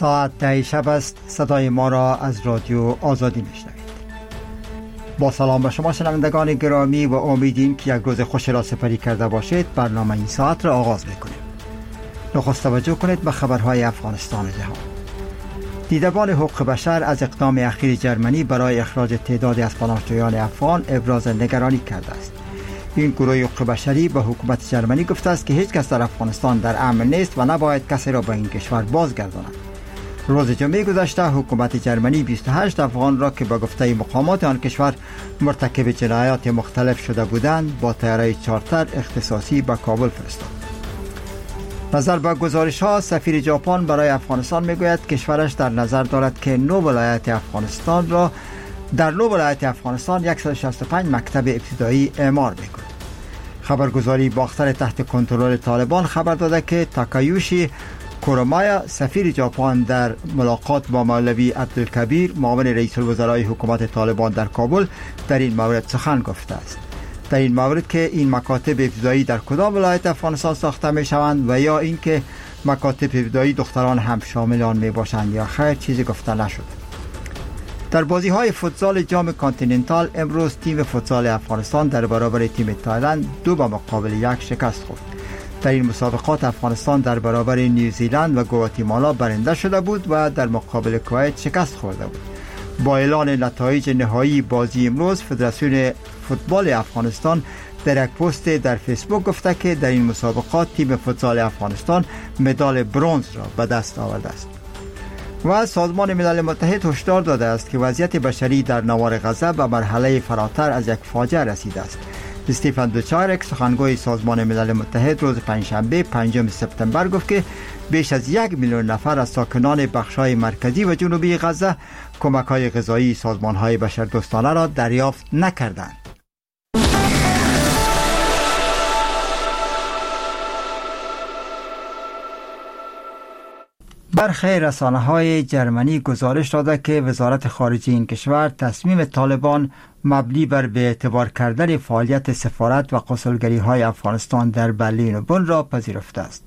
ساعت 10 شب است. صدای ما را از رادیو آزادی میشنوید. با سلام به شما شنوندگان گرامی و امیدیم که یک روز خوش را سپری کرده باشید. برنامه این ساعت را آغاز میکنیم. نخست توجه کنید به خبرهای افغانستان و جهان. دیدبان حقوق بشر از اقدام اخیر جرمنی برای اخراج تعدادی از پناهجویان افغان ابراز نگرانی کرده است. این گروه حقوق بشری به حکومت جرمنی گفته است که هیچ کس در افغانستان در امن نیست و نباید کسی را به این کشور بازگرداند. روز جمعه گذشته حکومت جرمنی 28 افغان را که به گفته مقامات آن کشور مرتکب جنایات مختلف شده بودند با طیاره چارتر اختصاصی به کابل فرستاد. نظر به گزارش ها، سفیر ژاپن برای افغانستان میگوید کشورش در نظر دارد که 9 ولایت افغانستان 165 مکتب ابتدایی اعمار میکند. خبرگزاری باختر تحت کنترل طالبان خبر داده که تاکایوشی کورومایا سفیر ژاپن در ملاقات با مولوی عبدالکبیر معاون رئیس الوزرای حکومت طالبان در کابل در این مورد سخن گفته است. در این مورد که این مکاتب ابتدایی در کدام ولایت افغانستان ساخته می شوند و یا اینکه مکاتب ابتدایی دختران هم شامل آن می باشند یا خیر چیزی گفته نشده. در بازی های فوتسال جام کانتیننتال امروز تیم فوتسال افغانستان در برابر تیم تایلند 2-1 شکست خورد. در این مسابقات افغانستان در برابر نیوزیلند و گواتیمالا برنده شده بود و در مقابل کویت شکست خورده بود. با اعلان نتایج نهایی بازی امروز فدراسیون فوتبال افغانستان در یک پست در فیسبوک گفته که در این مسابقات تیم فوتسال افغانستان مدال برنز را به دست آورده است. و سازمان ملل متحد هشدار داده است که وضعیت بشری در نوار غزه به مرحله فراتر از یک فاجعه رسیده است. استیفن دوچارک سخنگوی سازمان ملل متحد روز پنجشنبه 5 سپتامبر گفت که بیش از 1 میلیون نفر از ساکنان بخش‌های مرکزی و جنوبی غزه کمک‌های غذایی سازمان‌های بشردوستانه را دریافت نکردند. برخی رسانه‌های جرمنی گزارش داده که وزارت خارجه این کشور تصمیم طالبان مبنی بر بی‌اعتبار کردن فعالیت سفارت و قنسولگری‌های افغانستان در برلین و بن را پذیرفته است.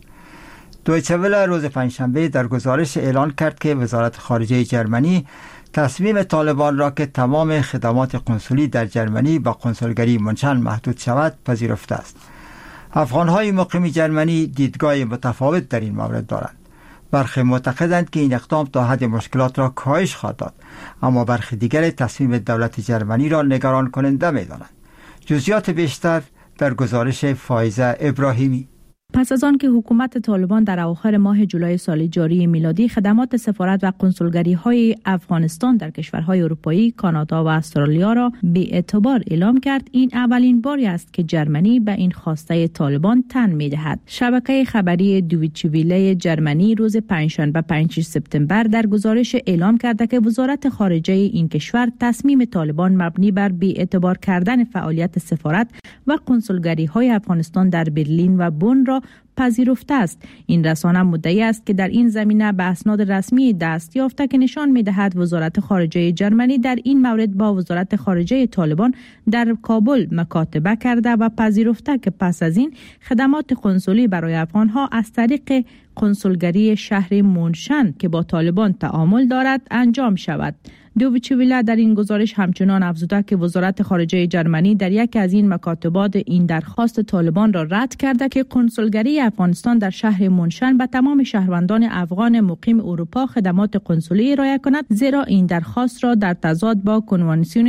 دویچه وله روز پنجشنبه در گزارش اعلان کرد که وزارت خارجه جرمنی تصمیم طالبان را که تمام خدمات قنسولی در جرمنی با قنسولگری منشن محدود شود پذیرفته است. افغان‌های مقیم جرمنی دیدگاه متفاوت در این مورد دارند. برخی معتقدند که این اقدام تا حد مشکلات را کاهش خواهد داد، اما برخی دیگر تصمیم دولت جرمنی را نگران کننده می‌دانند. جزئیات بیشتر در گزارش فائزه ابراهیمی. پس از آن که حکومت طالبان در اواخر ماه جولای سال جاری میلادی خدمات سفارت و قنسولگری‌های افغانستان در کشورهای اروپایی، کانادا و استرالیا را بی‌اعتبار اعلام کرد، این اولین باری است که جرمنی به این خواسته طالبان تن می‌دهد. شبکه خبری دویچه وله جرمنی روز پنجشنبه 5 سپتامبر در گزارش اعلام کرده که وزارت خارجه این کشور تصمیم طالبان مبنی بر بی‌اعتبار کردن فعالیت سفارت و قنسولگری‌های افغانستان در برلین و بن را پذیرفته است. این رسانه مدعی است که در این زمینه به اسناد رسمی دست یافته که نشان می‌دهد وزارت خارجه جرمنی در این مورد با وزارت خارجه طالبان در کابل مکاتبه کرده و پذیرفته که پس از این خدمات قنسولی برای افغان‌ها از طریق قنسولگری شهر منشن که با طالبان تعامل دارد انجام شود. دویچه وله در این گزارش همچنان افزوده که وزارت خارجه جرمنی در یکی از این مکاتبات این درخواست طالبان را رد کرده که قنسولگری افغانستان در شهر منشن به تمام شهروندان افغان مقیم اروپا خدمات قنسولی ارائه کند، زیرا این درخواست را در تضاد با کنوانسیون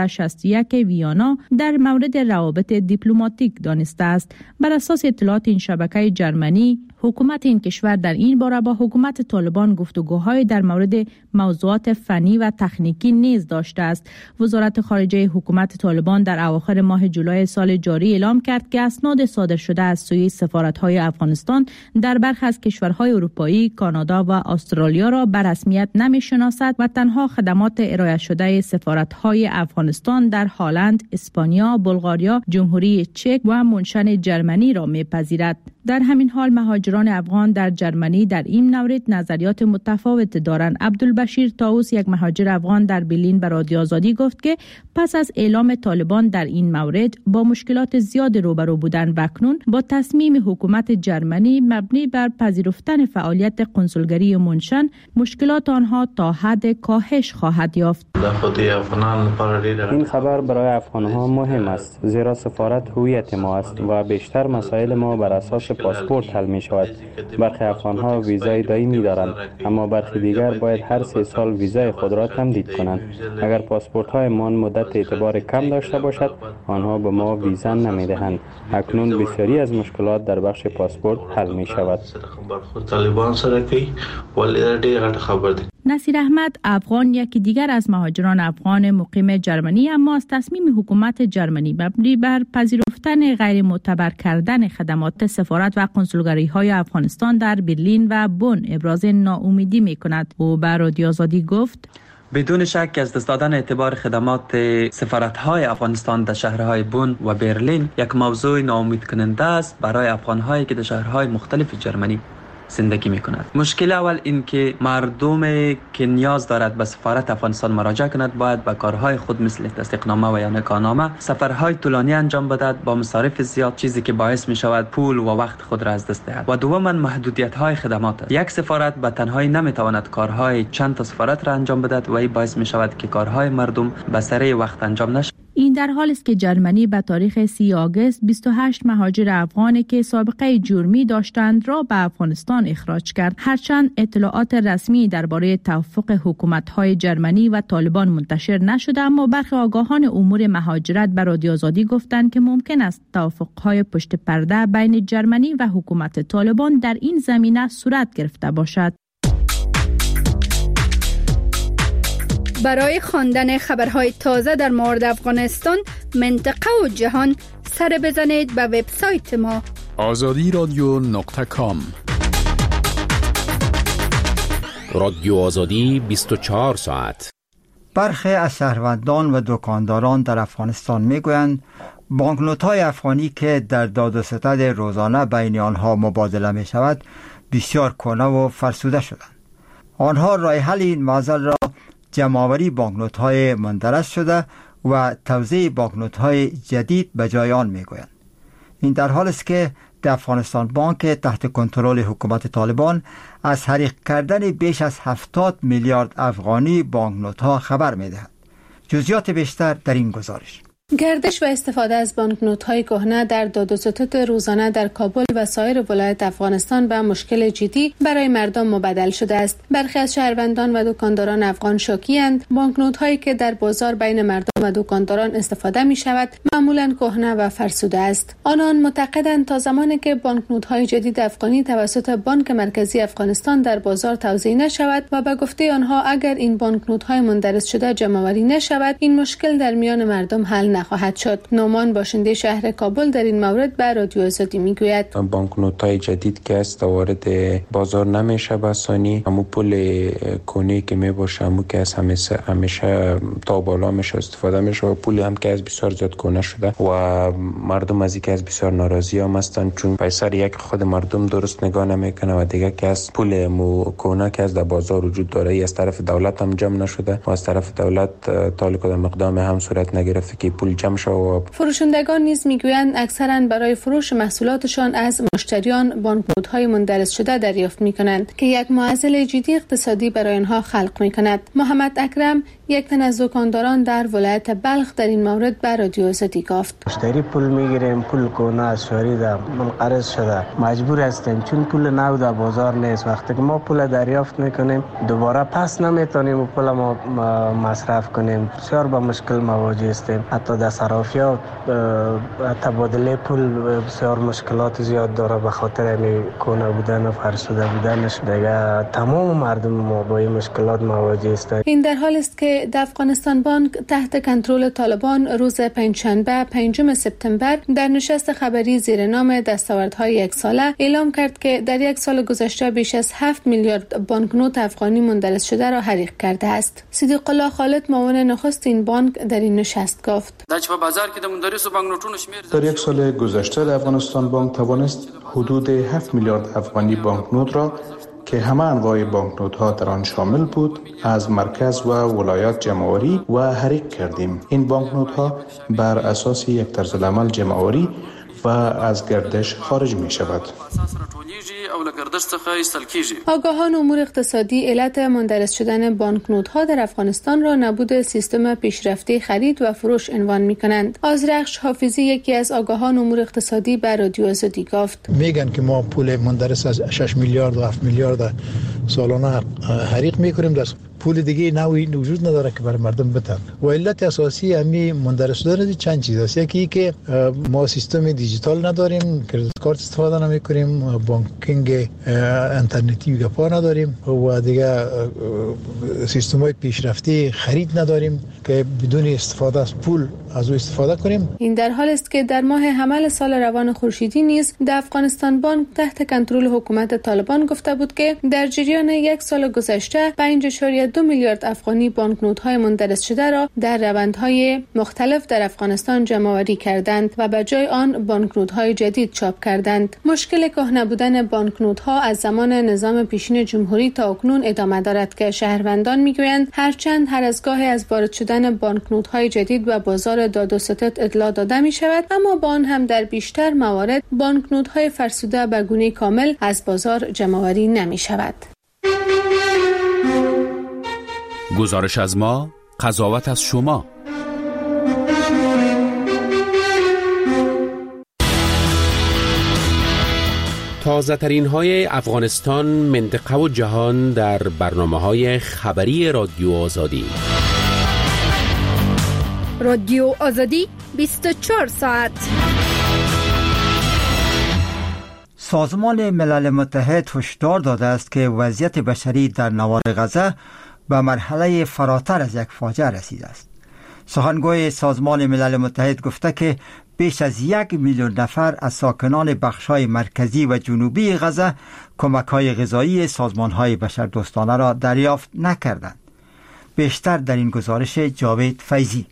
1961 ویانا در مورد روابط دیپلماتیک دانسته است. بر اساس اطلاعات این شبکه جرمنی، حکومت این کشور در این باره با حکومت طالبان گفتگوهای در مورد موضوعات فنی و تکنیکی نیز داشته است. وزارت خارجه حکومت طالبان در اواخر ماه جولای سال جاری اعلام کرد که اسناد صادر شده از سوی سفارت‌های افغانستان در برخی از کشورهای اروپایی، کانادا و استرالیا را به رسمیت نمی‌شناسد و تنها خدمات ارائه شده سفارت‌های افغانستان در هلند، اسپانیا، بلغاریا، جمهوری چک و منشن جرمنی را می‌پذیرد. در همین حال مهاجران افغان در جرمنی در این مورد نظریات متفاوت دارند. عبدالبشیر طاووس، یک مهاجر افغان در برلین، به رادیو آزادی گفت که پس از اعلام طالبان در این مورد با مشکلات زیاد روبرو بودند و اکنون با تصمیم حکومت جرمنی مبنی بر پذیرفتن فعالیت کنسولگری منشن مشکلات آنها تا حد کاهش خواهد یافت. این خبر برای افغان‌ها مهم است، زیرا سفارت هویت ما است و بیشتر مسائل ما بر اساس پاسپورت حل می شود. برخی افغان‌ها ویزای دائمی دارند، اما برخی دیگر باید هر 3 سال ویزای خود را تمدید کنند. اگر پاسپورت‌های ما مدت اعتبار کم داشته باشد، آنها به ما ویزا نمی‌دهند. اکنون بسیاری از مشکلات در بخش پاسپورت حل می شود. نصیر احمد افغان، یکی دیگر از مهاجران افغان مقیم جرمنی، اما از تصمیم حکومت جرمنی مبنی بر پذیرفتن غیر معتبر کردن خدمات سفارت و کنسولگری‌های افغانستان در برلین و بن ابراز ناامیدی می‌کند. او به رادیو آزادی گفت: بدون شک از دست دادن اعتبار خدمات سفارت‌های افغانستان در شهرهای بن و برلین یک موضوع ناامید کننده است برای افغان‌هایی که در شهرهای مختلف جرمنی زندگی می‌کنند. مشکل اول این که مردم که نیاز دارد به سفارت افغانستان مراجعه کند باید به کارهای خود مثل تصدیقنامه و یا نکاحنامه سفرهای طولانی انجام بدهد با مصارف زیاد، چیزی که باعث می‌شود پول و وقت خود را از دست دهد. و دوما محدودیت‌های خدمات. یک سفارت به تنهایی نمی‌تواند کارهای چند تا سفارت را انجام بدهد و این باعث می‌شود که کارهای مردم به سریع وقت انجام نشود. این در حالی است که جرمنی به تاریخ 30 آگوست 28 مهاجر افغانی که سابقه جرمی داشتند را به افغانستان اخراج کرد. هرچند اطلاعات رسمی درباره توافق حکومت‌های جرمنی و طالبان منتشر نشده، اما برخی آگاهان امور مهاجرت به رادیو آزادی گفتند که ممکن است توافق‌های پشت پرده بین جرمنی و حکومت طالبان در این زمینه صورت گرفته باشد. برای خواندن خبرهای تازه در مورد افغانستان، منطقه و جهان، سر بزنید به وبسایت ما azadiradio.com. رادیو آزادی 24 ساعت. برخی از شهروندان و دکانداران در افغانستان میگویند بانکنوت‌های افغانی که در داد و ستد روزانه بین آنها مبادله می شود بسیار کهنه و فرسوده شدند. آنها راه حل این معضل را جمع‌آوری بانکنوت‌های مندرج شده و توزیع بانکنوت‌های جدید به جای آن می‌گویند. این در حالی است که در افغانستان بانک تحت کنترل حکومت طالبان از حریق کردن بیش از 70 میلیارد افغانی بانکنوت‌ها خبر می‌دهد. جزئیات بیشتر در این گزارش. گردش و استفاده از بانکنوت‌های کهنه در داد و ستد روزانه در کابل و سایر ولایات افغانستان به مشکل جدی برای مردم مبدل شده است. برخی از شهروندان و دکانداران افغان شاکی‌اند بانکنوت‌هایی که در بازار بین مردم و دکانداران استفاده می‌شود معمولاً کهنه و فرسوده است. آنان معتقدند تا زمانی که بانکنوت‌های جدید افغانی توسط بانک مرکزی افغانستان در بازار توزیع نشود و به گفته آنها اگر این بانکنوت‌های مندرج شده جمع‌آوری نشود، این مشکل در میان مردم حل نخواهد شد. نومان باشنده شهر کابل در این مورد به رادیو آزادی میگوید بانکنوت‌های جدید که است وارد بازار نمیشه به آسانی. همون پول کونی که میباشه همون که از همیشه تا بالا میشه استفاده میشه و پولی هم که از بسیار زیاد کونه شده و مردم از اینکه از بسیار ناراضی هم هستن چون پیسر یک خود مردم درست نگاه نمیکنه و دیگه که از پول کونه که از در بازار وجود داره ای از طرف دولت هم جمع نشده و از طرف دولت تا کدام مقدام هم صورت نگرفته که پول جمع شود. فروشندگان نیز میگویند اکثرا برای فروش محصولاتشان از مشتریان بانکنوت‌های مندرج شده دریافت میکنند که یک معضل جدی اقتصادی برای آنها خلق میکند. محمد اکرم یک تن از دکانداران در ولایت بلخ در این مورد به رادیو آزادی گفت مشتری پول میگیریم پول کونه از شهری ده منقرض شده مجبور هستیم چون پول نو در بازار نیست. وقتی که ما پول دریافت میکنیم دوباره پس نمیتونیم و پول ما مصرف کنیم. بسیار با مشکل مواجه هستیم. حتی در صرافیات تبادله پول بسیار مشکلات زیاد داره به خاطر این کونه بودن و فرسوده بودنش. دیگه تمام مردم ما با این مشکلات مواجه هستند. این در حالی است که افغانستان بانک تحت کنترل طالبان روز پنجشنبه 5 سپتامبر در نشست خبری زیر نام دستاوردهای یک ساله اعلام کرد که در یک سال گذشته بیش از 7 میلیارد بانکنوت افغانی مندرس شده را حریق کرده است. صدیق الله خالد معاون نخست این بانک در این نشست گفت: در یک سال گذشته در افغانستان بانک توانست حدود 7 میلیارد افغانی بانکنوت را که همه انواع بانکنوت ها در آن شامل بود از مرکز و ولایات جمع‌آوری و حریق کردیم. این بانکنوت ها بر اساس یک طرزالعمل جمع‌آوری و از گردش خارج می شود. آگاهان امور اقتصادی علت مندرس شدن بانکنوت ها در افغانستان را نبود سیستم پیشرفته خرید و فروش عنوان می کنند. آذرخش حافظی یکی از آگاهان امور اقتصادی بر رادیو آزادی گفت: میگن که ما پول مندرس از 6 میلیارد و 7 میلیارد سالانه حریق میکنیم، در پول دیگه نوعی وجود نداره که برای مردم بدن. و علت اساسی همین مندرس شدن چند چیز است. یکی که ما سیستم دیجیتال نداریم، کریدیت کارت استفاده نمی‌کنیم، بانکینگ اینترنتی گپا نداریم و دیگه سیستم‌های پیشرفته خرید نداریم که بدون استفاده از پول از او استفاده کنیم. این در حال است که در ماه حمل سال روان خورشیدی نیز در افغانستان بانک تحت کنترل حکومت طالبان گفته بود که در جریان یک سال گذشته 5.2 میلیارد افغانی بانکنوت‌های مندرس شده را در روندهای مختلف در افغانستان جمع‌آوری کردند و به جای آن بانکنوت‌های جدید چاپ کردند. مشکل کهنه بودن بانکنوت‌ها از زمان نظام پیشین جمهوری تا اکنون ادامه دارد که شهروندان می‌گویند هرچند هر از گاهی از وارد شدن بانکنوت‌های جدید و بازار داد و ستد اطلاع داده می‌شود، اما با آن هم در بیشتر موارد بانکنوت‌های فرسوده به گونه کامل از بازار جمع‌آوری نمی‌شود. گزارش از ما، قضاوت از شما. تازه ترین های افغانستان، منطقه و جهان در برنامه‌های خبری رادیو آزادی. رادیو آزادی 24 ساعت. سازمان ملل متحد هشدار داده است که وضعیت بشری در نوار غزه به مرحله فراتر از یک فاجعه رسیده است. سخنگوی سازمان ملل متحد گفته که بیش از 1 میلیون نفر از ساکنان بخش‌های مرکزی و جنوبی غزه کمک‌های غذایی سازمان‌های بشردوستانه را دریافت نکردند. بیشتر در این گزارش جاوید فیضی.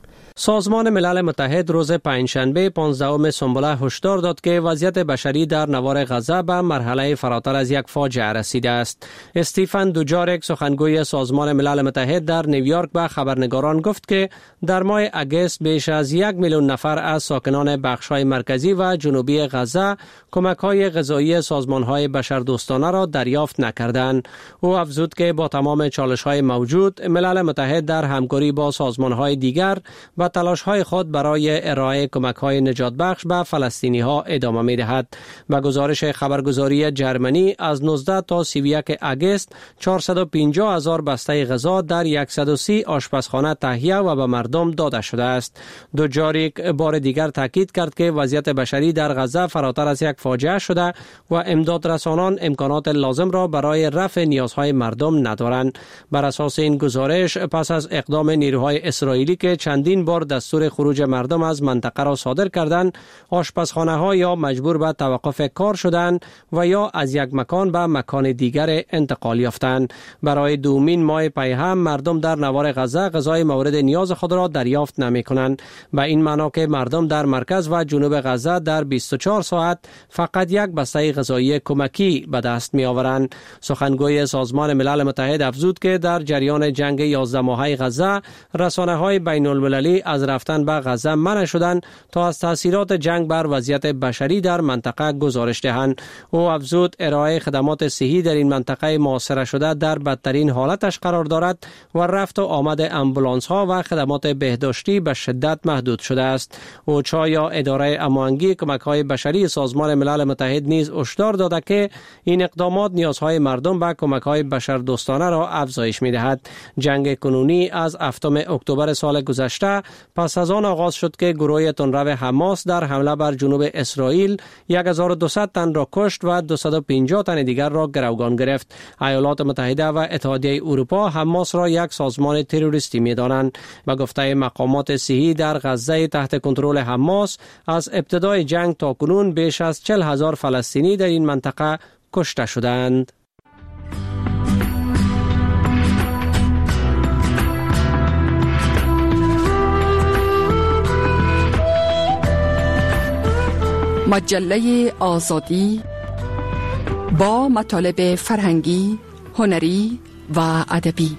سازمان ملل متحد روز پنجشنبه 15 سنبله هشدار داد که وضعیت بشری در نوار غزه به مرحله فراتر از یک فاجعه رسیده است. استیفن دوجارک سخنگوی سازمان ملل متحد در نیویورک به خبرنگاران گفت که در ماه اگست بیش از 1 میلیون نفر از ساکنان بخش‌های مرکزی و جنوبی غزه کمک‌های غذایی سازمان‌های بشردوستانه را دریافت نکردند. او افزود که با تمام چالش‌های موجود، ملل متحد در همکاری با سازمان‌های دیگر و تلاش‌های خود برای ارائه کمک‌های نجات بخش به فلسطینی‌ها ادامه می‌دهد. به گزارش خبرگزاری جرمنی از 19 تا 31 اگست 450,000 بسته غذا در 130 آشپزخانه تهیه و به مردم داده شده است. دوجاریک بار دیگر تاکید کرد که وضعیت بشری در غزه فراتر از یک فاجعه شده و امدادرسانان امکانات لازم را برای رفع نیازهای مردم ندارند. بر اساس این گزارش، پس از اقدام نیروهای اسرائیلی که چندین بار دستور خروج مردم از منطقه را صادر کردند، آشپزخانه ها یا مجبور به توقف کار شدند و یا از یک مکان به مکان دیگر انتقال یافتند. برای دومین ماه پی هم مردم در نوار غزه غذای مورد نیاز خود را دریافت نمی کنند. به این معنا که مردم در مرکز و جنوب غزه در 24 ساعت فقط یک بسته غذایی کمکی به دست می آورند. سخنگوی سازمان ملل متحد افزود که در جریان جنگ 11 ماهه غزه رسانه‌های بین المللی از رفتن به غزه منع شدند تا از تاثیرات جنگ بر وضعیت بشری در منطقه گزارش دهند. او افزود ارائه خدمات صحی در این منطقه محاصره شده در بدترین حالتش قرار دارد و رفت و آمد امبولانس ها و خدمات بهداشتی به شدت محدود شده است. اوچا یا اداره امانگی کمک های بشری سازمان ملل متحد نیز هشدار داده که این اقدامات نیازهای مردم به کمک های بشردوستانه را افزایش می دهد. جنگ کنونی از 7 اکتبر سال گذشته پس از آن آغاز شد که گروه تندرو حماس در حمله بر جنوب اسرائیل 1200 تن را کشت و 250 تن دیگر را گروگان گرفت. ایالات متحده و اتحادیه اروپا حماس را یک سازمان تروریستی می‌دانند. به گفته مقامات صحی در غزه تحت کنترل حماس از ابتدای جنگ تا کنون بیش از 40,000 فلسطینی در این منطقه کشته شدند. مجله آزادی با مطالب فرهنگی، هنری و ادبی.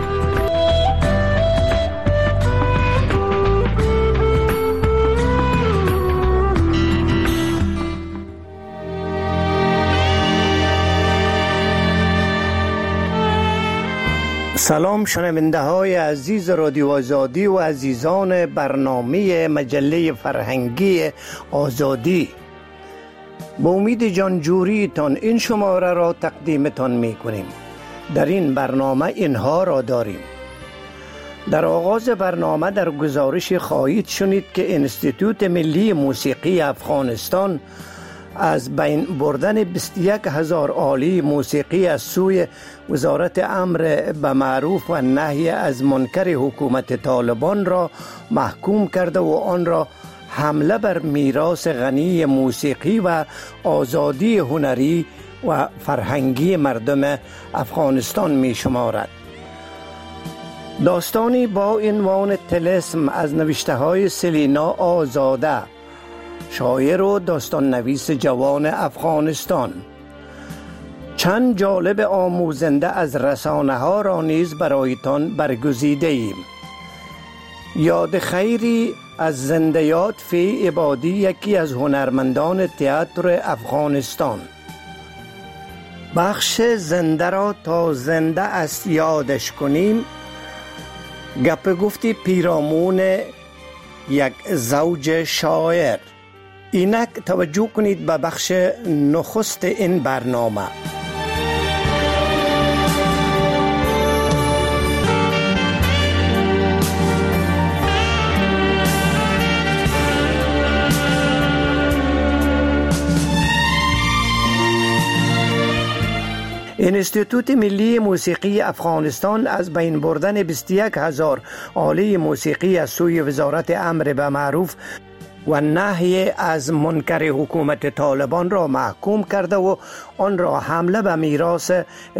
سلام شنونده های عزیز رادیو آزادی و عزیزان برنامه مجله فرهنگی آزادی. با امید جانجوری تان این شماره را تقدیمتان می کنیم. در این برنامه اینها را داریم. در آغاز برنامه در گزارش خواهید شنید که انستیتوت ملی موسیقی افغانستان از بین بردن 21,000 آله موسیقی از سوی وزارت امر به معروف و نهی از منکر حکومت طالبان را محکوم کرده و آن را حمله بر میراث غنی موسیقی و آزادی هنری و فرهنگی مردم افغانستان می شمارد. داستانی با عنوان طلسم از نوشته های سلینا آزاده، شاعر و داستان نویس جوان افغانستان. چند جالب آموزنده از رسانه ها را نیز برایتان برگزیده ایم. یاد خیری از زندیات فی عبادی، یکی از هنرمندان تئاتر افغانستان. بخش زنده را تا زنده است یادش کنیم، گپ گفتی پیرامون یک زوج شاعر. اینک توجه کنید به بخش نخست این برنامه. انستیتوت ملی موسیقی افغانستان از بین بردن 21,000 آله موسیقی از سوی وزارت امر به معروف و نهی از منکر حکومت طالبان را محکوم کرده و آن را حمله به میراث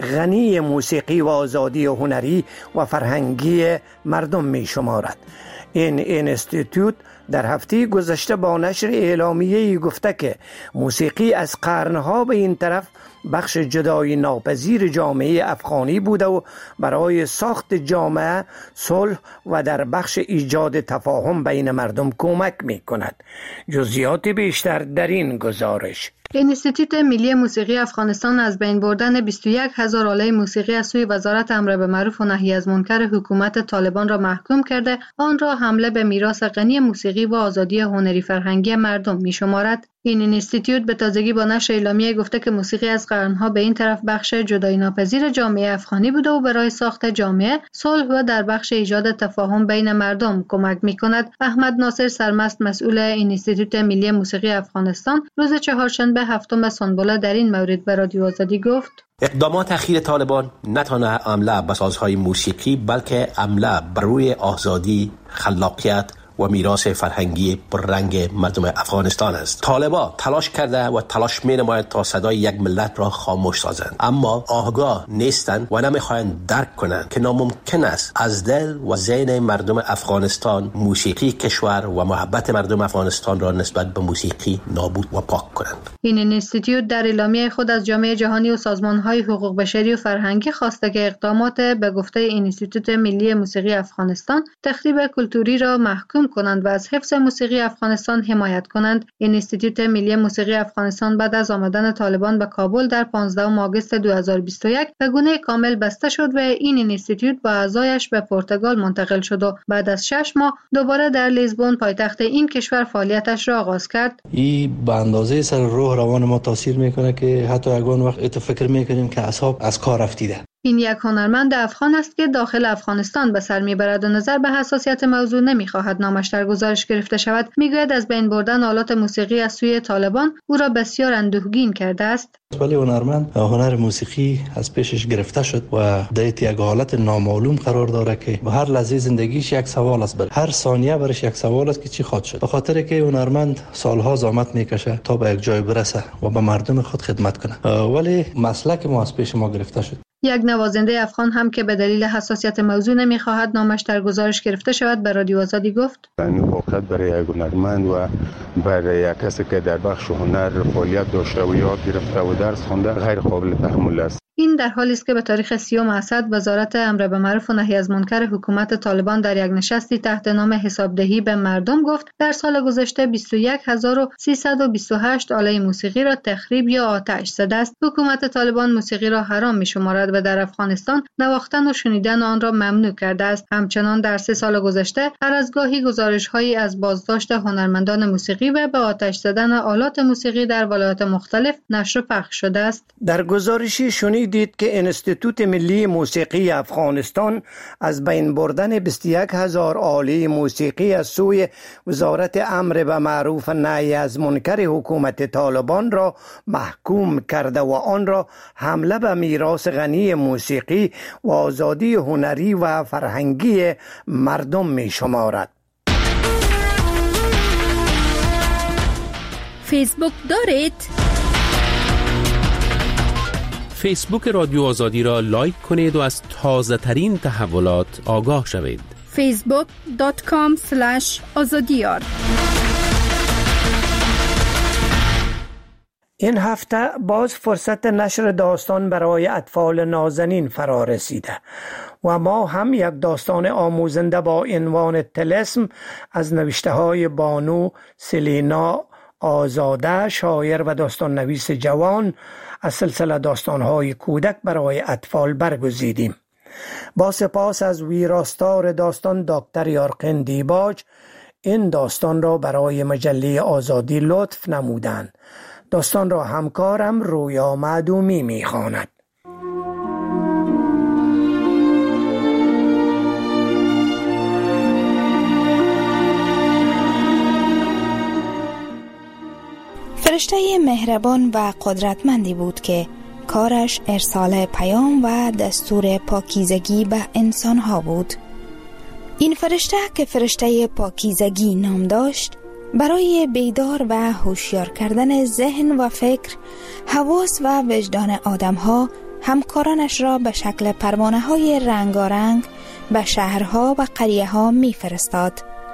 غنی موسیقی و آزادی هنری و فرهنگی مردم می شمارد. این انستیتوت در هفته گذشته با نشر اعلامیه‌ای گفته که موسیقی از قرنها به این طرف بخش جدای ناپذیر جامعه افغانی بوده و برای ساخت جامعه، صلح و در بخش ایجاد تفاهم بین مردم کمک می کند. جزئیات بیشتر در این گزارش. انستیتوت ملی موسیقی افغانستان از بین بردن 21,000 آله موسیقی از سوی وزارت امر به معروف و نهی از منکر حکومت طالبان را محکوم کرده، آن را حمله به میراث غنی موسیقی و آزادی هنری فرهنگی مردم می شمارد. این انستیتوت به تازگی با نشر اعلامیه گفته که موسیقی از قرنها به این طرف بخش جدایی ناپذیر جامعه افغانی بوده و برای ساخت جامعه، صلح و در بخش ایجاد تفاهم بین مردم کمک می کند. احمد ناصر سرمست، مسئول انستیتوت ملی موسیقی افغانستان، روز چهارشنبه هفتم سنبله در این مورد به رادیو آزادی گفت: اقدامات اخیر طالبان نه تنها حمله به سازهای موسیقی بلکه حمله بر روی آزادی، خلاقیت و میراث فرهنگی پررنگ مردم افغانستان است. طالبان تلاش کرده و تلاش می‌نمایند تا صدای یک ملت را خاموش سازند، اما آگاه نیستند و نمی‌خواهند درک کنند که ناممکن است از دل و ذهن مردم افغانستان موسیقی کشور و محبت مردم افغانستان را نسبت به موسیقی نابود و پاک کنند. این انستیتوت در اعلامیه خود از جامعه جهانی و سازمان‌های حقوق بشری و فرهنگی خواسته که اقدامات به گفته انستیتوت ملی موسیقی افغانستان تخریب کلتوری را محکوم کنند و از حفظ موسیقی افغانستان حمایت کنند. انستیتوت ملی موسیقی افغانستان بعد از آمدن طالبان به کابل در 15 آگوست 2021 به گونه کامل بسته شد و این انستیتوت با اعضایش به پرتغال منتقل شد و بعد از 6 ماه دوباره در لیزبون پایتخت این کشور فعالیتش را آغاز کرد. این به اندازه سر روح روان ما تاثیر میکنه که حتی اگه وقت فکر میکنیم که اعصاب از کار رفتیده. این یک هنرمند افغان است که داخل افغانستان به سر میبرد و نظر به حساسیت موضوع نمیخواهد نامش در گزارش گرفته شود. میگوید از بین بردن آلات موسیقی از سوی طالبان او را بسیار اندوهگین کرده است. ولی هنرمند هنر موسیقی از پیشش گرفته شد و در یک حالت نامعلوم قرار داره که به هر لحظه زندگیش یک سوال است، هر ثانیه برش یک سوال است که چی خواهد شد. به خاطر که هنرمند سالها زحمت میکشه تا به یک جای برسه و به مردم خود خدمت کنه، ولی مسلک ما از پیش ما گرفته شد. یک نوازنده افغان هم که به دلیل حساسیت موضوع نمیخواهد نامش در گزارش گرفته شود به رادیو آزادی گفت: این واقعیت برای یک هنرمند و برای یک کسی که در بخش هنر فعالیت داشته و یاد گرفته و درس خوانده غیر قابل تحمل است. این در حالی است که به تاریخ 30 اسد وزارت امر به معروف و نهی از منکر حکومت طالبان در یک نشستی تحت نام حسابدهی به مردم گفت در سال گذشته 21328 آله موسیقی را تخریب یا آتش زده است. حکومت طالبان موسیقی را حرام می‌شمارد و در افغانستان نواختن و شنیدن آن را ممنوع کرده است. همچنان در 3 سال گذشته هر از گاهی گزارش‌هایی از بازداشت هنرمندان موسیقی و به آتش زدن آلات موسیقی در ولایات مختلف نشر و پخش شده است. در گزارشی دید که انستیتوت ملی موسیقی افغانستان از بین بردن 21000 آله موسیقی از سوی وزارت امر به معروف و نهی از منکر حکومت طالبان را محکوم کرده و آن را حمله به میراث غنی موسیقی و آزادی هنری و فرهنگی مردم می شمارد. فیسبوک دارید؟ فیسبوک رادیو آزادی را لایک کنید و از تازه ترین تحولات آگاه شوید. facebook.com/azadiyar. این هفته باز فرصت نشر داستان برای اطفال نازنین فرا رسیده و ما هم یک داستان آموزنده با عنوان طلسم از نوشته های بانو سلینا آزاده، شاعر و داستان نویس جوان، از سلسله داستان‌های کودک برای اطفال برگزیدیم. با سپاس از ویراستار داستان دکتر یارقین دیباج این داستان را برای مجله آزادی لطف نمودند. داستان را همکارم رویا معدومی می‌خواند. فرشته مهربان و قدرتمندی بود که کارش ارسال پیام و دستور پاکیزگی به انسانها بود. این فرشته که فرشته پاکیزگی نام داشت، برای بیدار و هوشیار کردن ذهن و فکر، حواس و وجدان آدمها همکارانش را به شکل پروانه‌های رنگارنگ به شهرها و قریه‌ها می‌فرستاد.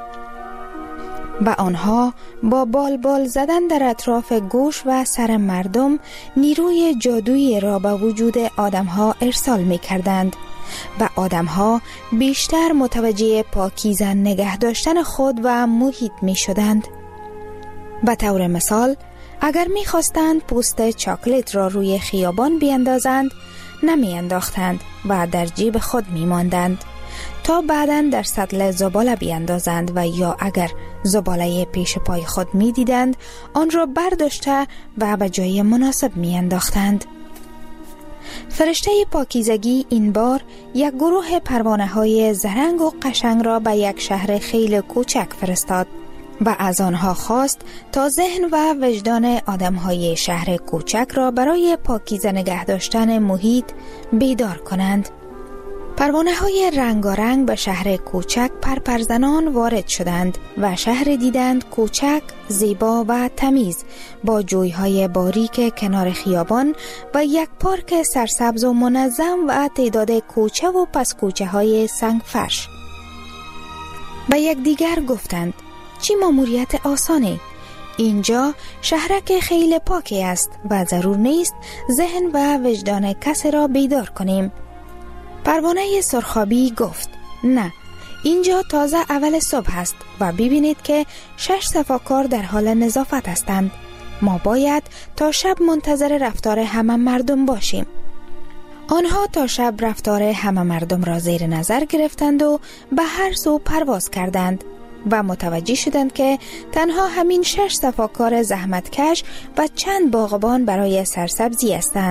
و آنها با بال زدن در اطراف گوش و سر مردم نیروی جادویی را به وجود آدمها ارسال می کردند و آدمها بیشتر متوجه پاکیزه نگه داشتن خود و محیط می شدند. به طور مثال، اگر می خواستند پوست چاکلت را روی خیابان بیندازند، نمی انداختند و در جیب خود می ماندند تا بعداً در سطل زباله بیاندازند و یا اگر زباله پیش پای خود می دیدند آن را برداشته و به جای مناسب می انداختند. فرشته پاکیزگی این بار یک گروه پروانه های زرنگ و قشنگ را به یک شهر خیلی کوچک فرستاد و از آنها خواست تا ذهن و وجدان آدم های شهر کوچک را برای پاکیزه نگه داشتن محیط بیدار کنند. پروانه های رنگارنگ به شهر کوچک پرپرزنان وارد شدند و شهر دیدند کوچک، زیبا و تمیز، با جویهای باریک کنار خیابان و یک پارک سرسبز و منظم و تعداد کوچه و پس کوچه های سنگ فرش. به یک دیگر گفتند: چی ماموریت آسانه؟ اینجا شهرک خیلی پاکی است و ضرور نیست ذهن و وجدان کسی را بیدار کنیم. پروانه سرخابی گفت: نه، اینجا تازه اول صبح است و ببینید که 6 صفاکار در حال نظافت هستند. ما باید تا شب منتظر رفتار همه مردم باشیم. آنها تا شب رفتار همه مردم را زیر نظر گرفتند و به هر سو پرواز کردند و متوجه شدند که تنها همین 6 صفاکار زحمتکش و چند باغبان برای سرسبزی هستند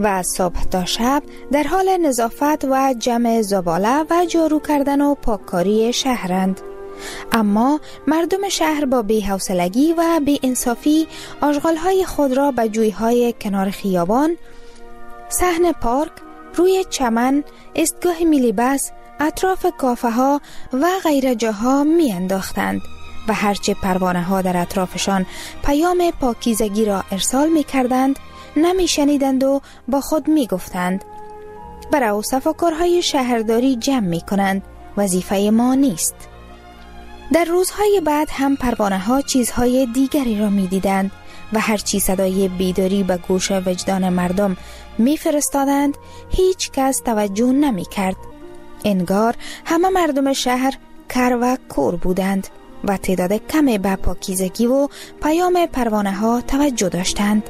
و از صبح تا شب در حال نظافت و جمع زباله و جارو کردن و پاککاری شهرند. اما مردم شهر با بی‌حوصلگی و بی‌انصافی آشغال‌های خود را به جوی‌های کنار خیابان، صحن پارک، روی چمن، ایستگاه مینی بس، اطراف کافه‌ها و غیره جاها می‌انداختند و هرچه پروانه‌ها در اطرافشان پیام پاکیزگی را ارسال می‌کردند نمی‌شنیدند و با خود می‌گفتند برای صفاکارهای شهرداری جمع می‌کنند، وظیفه ما نیست. در روزهای بعد هم پروانه‌ها چیزهای دیگری را می‌دیدند و هرچی صدای بیداری به گوش وجدان مردم می‌فرستادند هیچ کس توجه نمی‌کرد. انگار همه مردم شهر کر و کور بودند و تعداد کمی به پاکیزگی و پیام پروانه‌ها توجه داشتند.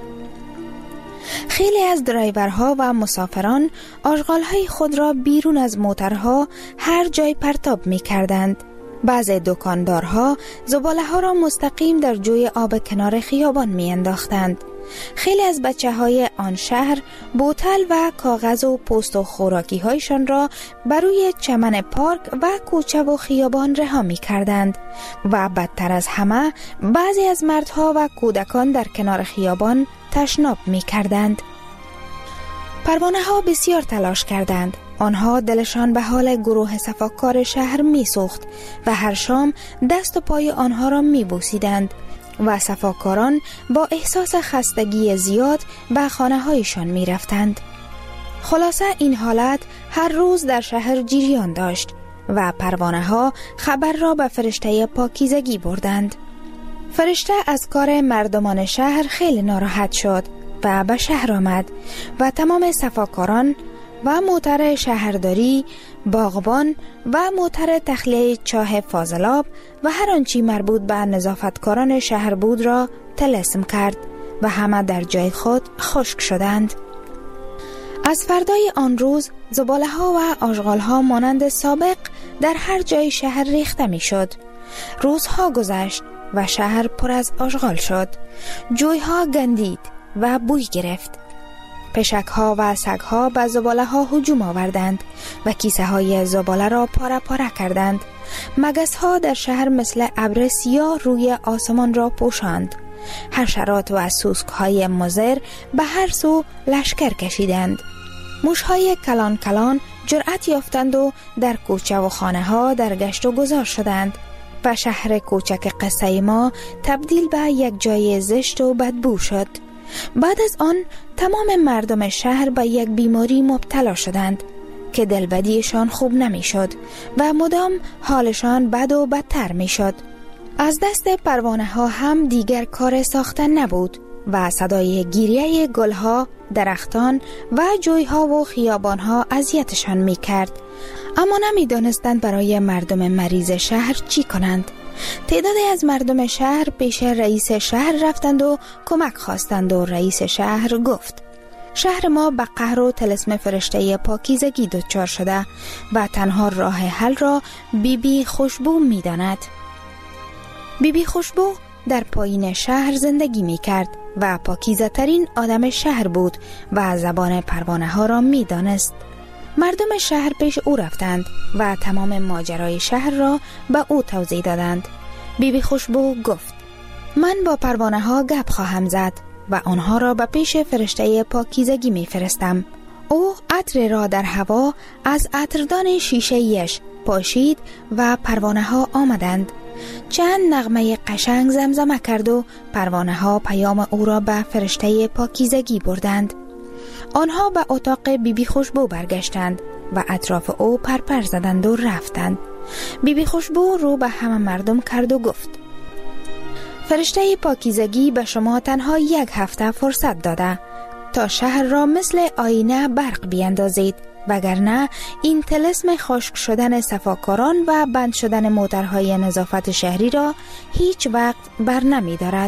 خیلی از درایورها و مسافران آشغال‌های خود را بیرون از موترها هر جای پرتاب می‌کردند. بعضی دکاندارها زباله‌ها را مستقیم در جوی آب کنار خیابان می‌انداختند. خیلی از بچه‌های آن شهر بوتل و کاغذ و پوست و خوراکی‌هایشان را بروی چمن پارک و کوچه و خیابان رها می‌کردند و بدتر از همه بعضی از مردها و کودکان در کنار خیابان تشناب می‌کردند. پروانه‌ها بسیار تلاش کردند. آنها دلشان به حال گروه صفاکار شهر می‌سوخت و هر شام دست و پای آنها را می‌بوسیدند و صفاکاران با احساس خستگی زیاد به خانه‌هایشان می‌رفتند. خلاصه این حالت هر روز در شهر جریان داشت و پروانه‌ها خبر را به فرشته پاکیزگی بردند. فرشته از کار مردمان شهر خیلی ناراحت شد و به شهر آمد و تمام صفاکاران و موتر شهرداری، باغبان و موتر تخلیه چاه فاضلاب و هر آنچه مربوط به نظافتکاران شهر بود را طلسم کرد و همه در جای خود خشک شدند. از فردای آن روز زباله ها و آشغال ها مانند سابق در هر جای شهر ریخته می شد. روزها گذشت و شهر پر از آشغال شد. جویها گندید و بوی گرفت. پشک ها و سگ ها به زباله ها هجوم آوردند و کیسه های زباله را پاره پاره کردند. مگس ها در شهر مثل ابر سیاه روی آسمان را پوشاند. حشرات و سوسک های مضر به هر سو لشکر کشیدند. موش های کلان کلان جرأت یافتند و در کوچه و خانه ها در گشت و گذار شدند و شهر کوچک قصه ما تبدیل به یک جای زشت و بدبو شد. بعد از آن تمام مردم شهر به یک بیماری مبتلا شدند که دلبدیشان خوب نمی شد و مدام حالشان بد و بدتر می شد. از دست پروانه ها هم دیگر کار ساختن نبود و صدای گریه گلها، درختان و جویها و خیابانها اذیتشان می کرد. اما نمی دانستند برای مردم مریض شهر چی کنند. تعدادی از مردم شهر پیش رئیس شهر رفتند و کمک خواستند و رئیس شهر گفت شهر ما به قهر و طلسم فرشته پاکیزگی دچار شده و تنها راه حل را بیبی خوشبو می داند. بیبی خوشبو در پایین شهر زندگی می کرد و پاکیزه ترین آدم شهر بود و زبان پروانه ها را می دانست. مردم شهر پیش او رفتند و تمام ماجرای شهر را به او توضیح دادند. بیبی خوشبو گفت من با پروانه ها گپ خواهم زد و آنها را به پیش فرشته پاکیزگی می فرستم. او عطر را در هوا از عطردان شیشه‌ایش پاشید و پروانه ها آمدند. چند نغمه قشنگ زمزمه کرد و پروانه ها پیام او را به فرشته پاکیزگی بردند. آنها به اتاق بیبی خوشبو برگشتند و اطراف او پرپر زدند و رفتند. بیبی خوشبو رو به همه مردم کرد و گفت فرشته پاکیزگی به شما تنها 1 هفته فرصت داده تا شهر را مثل آینه برق بیندازید، وگرنه این طلسم خشک شدن صفاکاران و بند شدن موترهای نظافت شهری را هیچ وقت بر نمی دارد.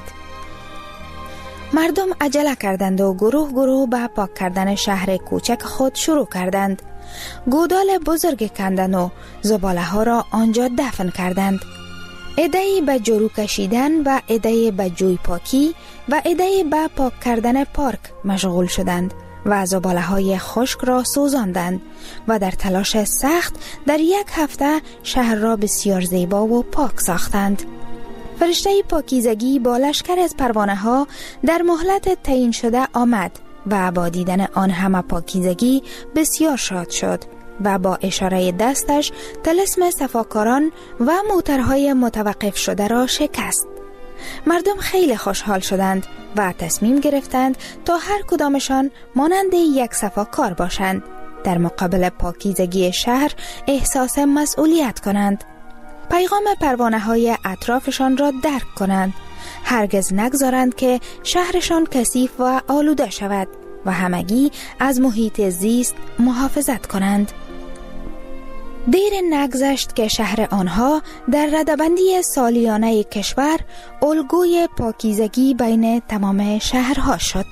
مردم عجله کردند و گروه گروه به پاک کردن شهر کوچک خود شروع کردند. گودال بزرگ کندند و زباله ها را آنجا دفن کردند. عده‌ای به جارو کشیدن و عده‌ای به جوی پاکی و عده‌ای به پاک کردن پارک مشغول شدند و زباله‌های خشک را سوزاندند و در تلاش سخت در یک هفته شهر را بسیار زیبا و پاک ساختند. فرشته پاکیزگی با لشکر از پروانه‌ها در مهلت تعیین شده آمد و با دیدن آن همه پاکیزگی بسیار شاد شد و با اشاره دستش طلسم صفاکاران و موترهای متوقف شده را شکست. مردم خیلی خوشحال شدند و تصمیم گرفتند تا هر کدامشان مانند یک صفاکار باشند، در مقابل پاکیزگی شهر احساس مسئولیت کنند، پیغام پروانه‌های اطرافشان را درک کنند، هرگز نگذارند که شهرشان کثیف و آلوده شود و همگی از محیط زیست محافظت کنند. دیر نگذشت که شهر آنها در ردبندی سالیانه کشور الگوی پاکیزگی بین تمام شهرها شد.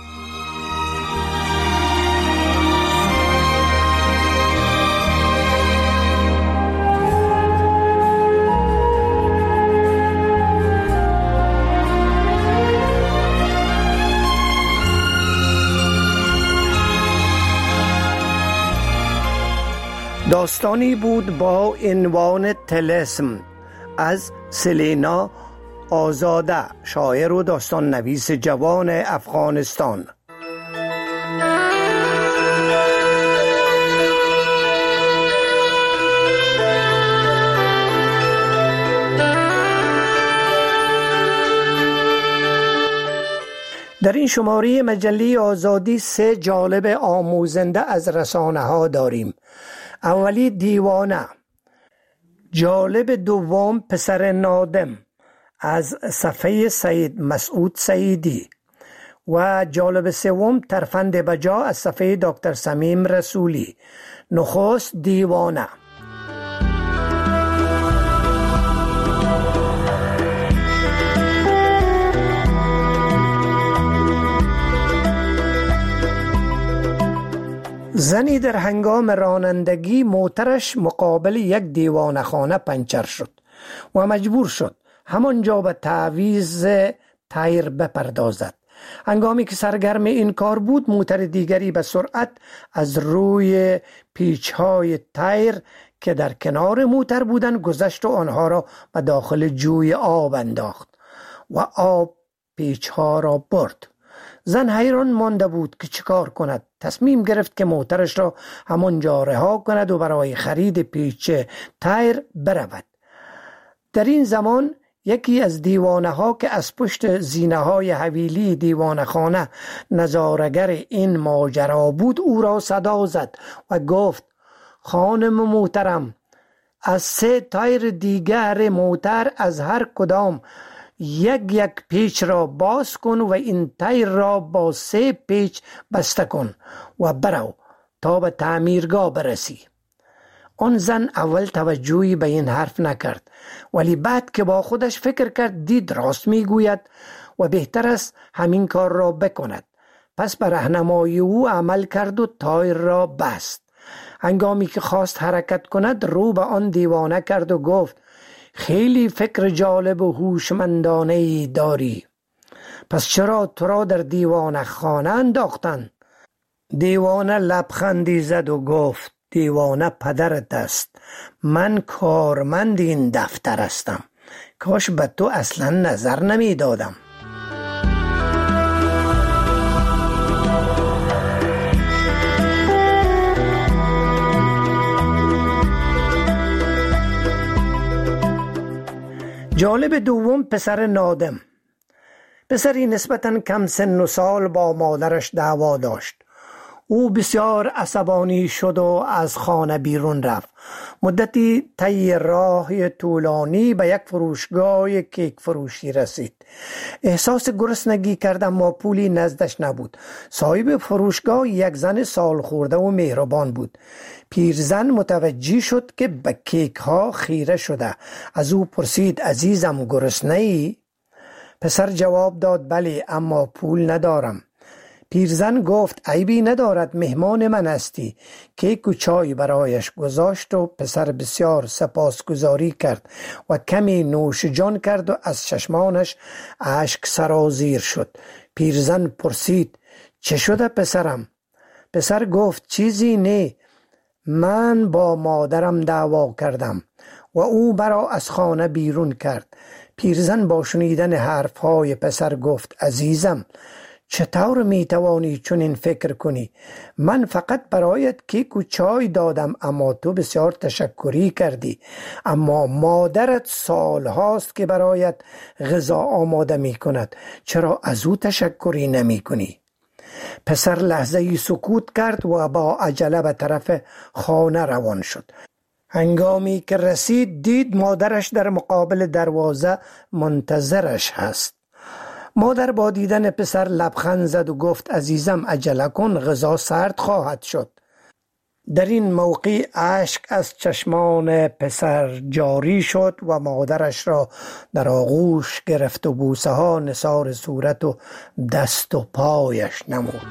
داستانی بود با عنوان طلسم از سلینا آزاده، شاعر و داستان نویس جوان افغانستان. در این شماره مجله آزادی 3 جالب آموزنده از رسانه ها داریم. اولی دیوانه، جالب دوم پسر نادم از صفحه سید مسعود سعیدی و جالب سوم ترفند بجا از صفحه دکتر سمیم رسولی. نخست دیوانه. زنی در هنگام رانندگی موترش مقابل یک دیوانه خانه پنچر شد و مجبور شد همانجا به تعویض تایر بپردازد. هنگامی که سرگرم این کار بود، موتر دیگری به سرعت از روی پیچ‌های تایر که در کنار موتر بودند گذشت و آنها را به داخل جوی آب انداخت و آب پیچ‌ها را برد. زن حیران مانده بود که چیکار کند. تصمیم گرفت که موترش را همانجا رها کند و برای خرید پیچ تایر برود. در این زمان یکی از دیوانه ها که از پشت زینه های حویلی دیوانه خانه نظارگر این ماجرا بود او را صدا زد و گفت: خانم محترم، از 3 تایر دیگر موتر از هر کدام یک پیچ را باز کن و این تایر را با 3 پیچ بسته کن و برو تا به تعمیرگاه برسی. آن زن اول توجهی به این حرف نکرد، ولی بعد که با خودش فکر کرد دید راست میگوید و بهتر است همین کار را بکند. پس به راهنمایی او عمل کرد و تایر را بست. هنگامی که خواست حرکت کند رو به آن دیوانه کرد و گفت: خیلی فکر جالب و هوشمندانه‌ای داری. پس چرا تو را در دیوانه خانه انداختن؟ دیوانه لبخندی زد و گفت: دیوانه پدرت است، من کارمند این دفتر هستم. کاش به تو اصلا نظر نمی دادم. جالب دوم پسر نادم. پسری نسبتاً کم سن و سال با مادرش دعوا داشت. او بسیار عصبانی شد و از خانه بیرون رفت. مدتی طی راه طولانی به یک فروشگاه کیک فروشی رسید. احساس گرسنگی کرد اما پولی نزدش نبود. صاحب فروشگاه یک زن سال خورده و مهربان بود. پیرزن متوجه شد که به کیک ها خیره شده. از او پرسید: عزیزم گرسنه‌ای؟ پسر جواب داد: بله، اما پول ندارم. پیرزن گفت: عیبی ندارد، مهمان من هستی. کیک و چای برایش گذاشت و پسر بسیار سپاسگزاری کرد و کمی نوش جان کرد و از چشمانش اشک سرازیر شد. پیرزن پرسید: چه شده پسرم؟ پسر گفت چیزی نه، من با مادرم دعوا کردم و او مرا از خانه بیرون کرد. پیرزن با شنیدن حرفهای پسر گفت عزیزم چطور میتوانی چنین فکر کنی؟ من فقط برایت کیک و چای دادم اما تو بسیار تشکری کردی، اما مادرت سال هاست که برایت غذا آماده می کند، چرا از او تشکری نمی کنی؟ پسر لحظه‌ای سکوت کرد و با عجله به طرف خانه روان شد. هنگامی که رسید دید مادرش در مقابل دروازه منتظرش هست. مادر با دیدن پسر لبخند زد و گفت عزیزم عجله کن، غذا سرد خواهد شد. در این موقع اشک از چشمان پسر جاری شد و مادرش را در آغوش گرفت و بوسه ها نثار صورت و دست و پایش نمود.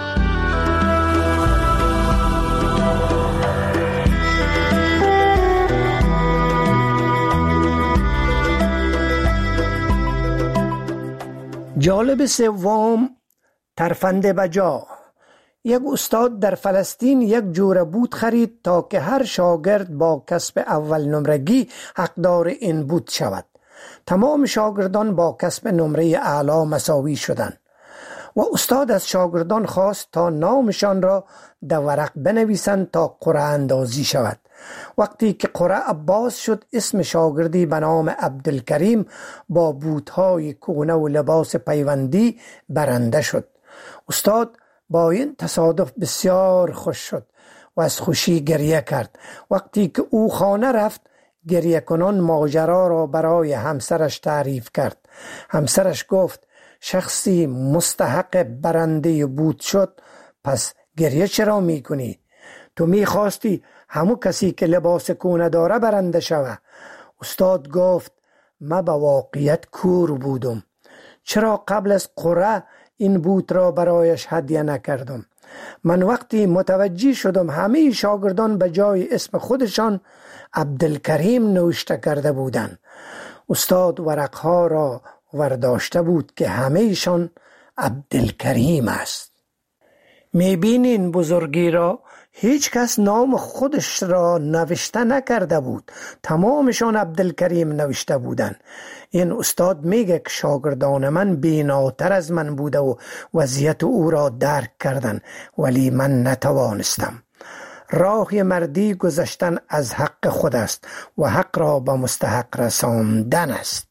جالب سوم، ترفند بجا. یک استاد در فلسطین یک جوره بوت خرید تا که هر شاگرد با کسب اول نمرگی حقدار این بوت شود. تمام شاگردان با کسب نمره اعلی مساوی شدند و استاد از شاگردان خواست تا نامشان را در ورق بنویسند تا قرعه اندازی شود. وقتی که قرعه باز شد اسم شاگردی به نام عبدالکریم با بوت‌های کهنه و لباس پیوندی برنده شد. استاد با این تصادف بسیار خوش شد و از خوشی گریه کرد. وقتی که او خانه رفت گریه کنان ماجرا را برای همسرش تعریف کرد. همسرش گفت شخصی مستحق برنده بوت شد، پس گریه چرا می کنی؟ تو می خواستی همو کسی که لباس کهنه داره برنده شوه. استاد گفت من به واقعیت کور بودم، چرا قبل از قرعه این بوت را برایش هدیه نکردم؟ من وقتی متوجه شدم همه شاگردان به جای اسم خودشان عبدالکریم نوشته کرده بودند. استاد ورقها را ورداشته بود که همهشان عبدالکریم است. میبینین بزرگی را؟ هیچ کس نام خودش را نوشته نکرده بود، تمامشان عبدالکریم نوشته بودند. این استاد میگه که شاگردان من بیناتر از من بوده و وضعیت او را درک کردن، ولی من نتوانستم. راه مردی گذشتن از حق خود است و حق را به مستحق رساندن است.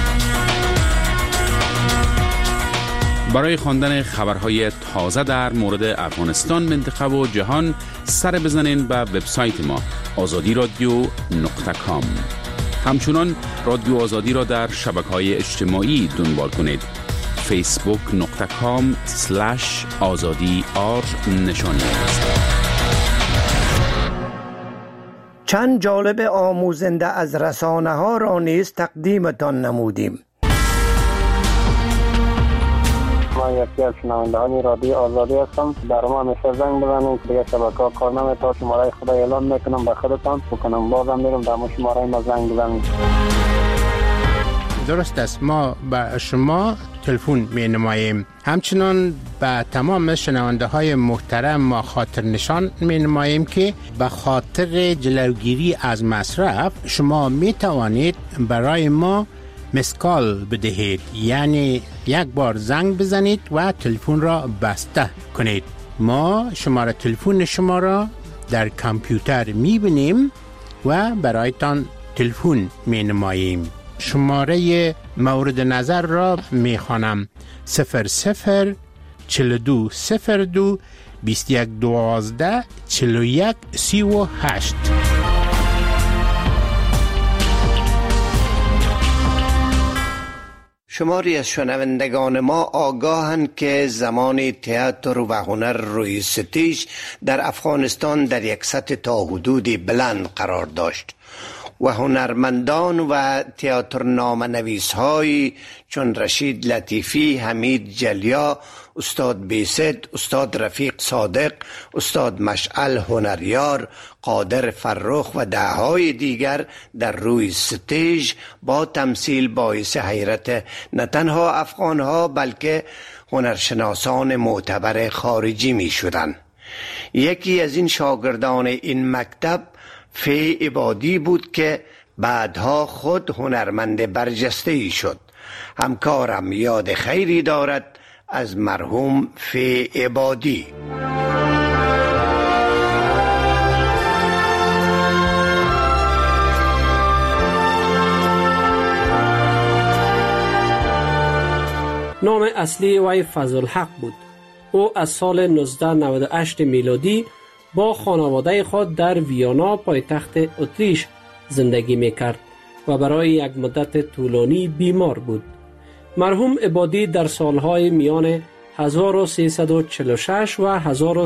برای خواندن خبرهای تازه در مورد افغانستان، منطقه و جهان سر بزنین به وبسایت ما azadi.radio.com. همچنان رادیو آزادی را در شبکه‌های اجتماعی دنبال کنید. facebook.com/azadi_r نشانی است. چند جالب آموزنده از رسانه ها را نیز تقدیمتان نمودیم. من یکی از شنوندگان رادیو آزادی هستم. در ما همیشه زنگ بزنید که دیگه شبکه‌ها کار نمی‌کنه. شماره خدا اعلام میکنم به خودتان بکنم، بازم میرم در شماره ما زنگ بزنید. درست است، ما به شما تلفن می‌نماییم. همچنان به تمام شنونده های محترم ما خاطر نشان می‌نماییم که به خاطر جلوگیری از مصرف شما می‌توانید برای ما مسکال بدهید، یعنی یک بار زنگ بزنید و تلفن را بسته کنید. ما شماره تلفن شما را در کامپیوتر می‌بینیم و برایتان تلفن می‌نماییم. شماره مورد نظر را می‌خوانم: 004202 2112 4138. شماری از شنوندگان ما آگاهند که زمان تئاتر و هنر روی ستیج در افغانستان در یک سطح تا حدودی بلند قرار داشت و هنرمندان و تئاتر نامه‌نویس های چون رشید لطیفی، حمید جلیا، استاد بیست، استاد رفیق صادق، استاد مشعل هنریار، قادر فرخ و دههای دیگر در روی ستیج با تمثیل باعث حیرت نه تنها افغانها بلکه هنرشناسان معتبر خارجی می شدند. یکی از این شاگردان این مکتب فی عبادی بود که بعدها خود هنرمند برجسته‌ای شد. همکارم یاد خیری دارد از مرحوم فی عبادی. نام اصلی وی فضلحق بود. او از سال 1998 میلادی با خانواده خود در ویانا پایتخت اتریش زندگی میکرد و برای یک مدت طولانی بیمار بود. مرحوم عبادی در سالهای میان 1346 و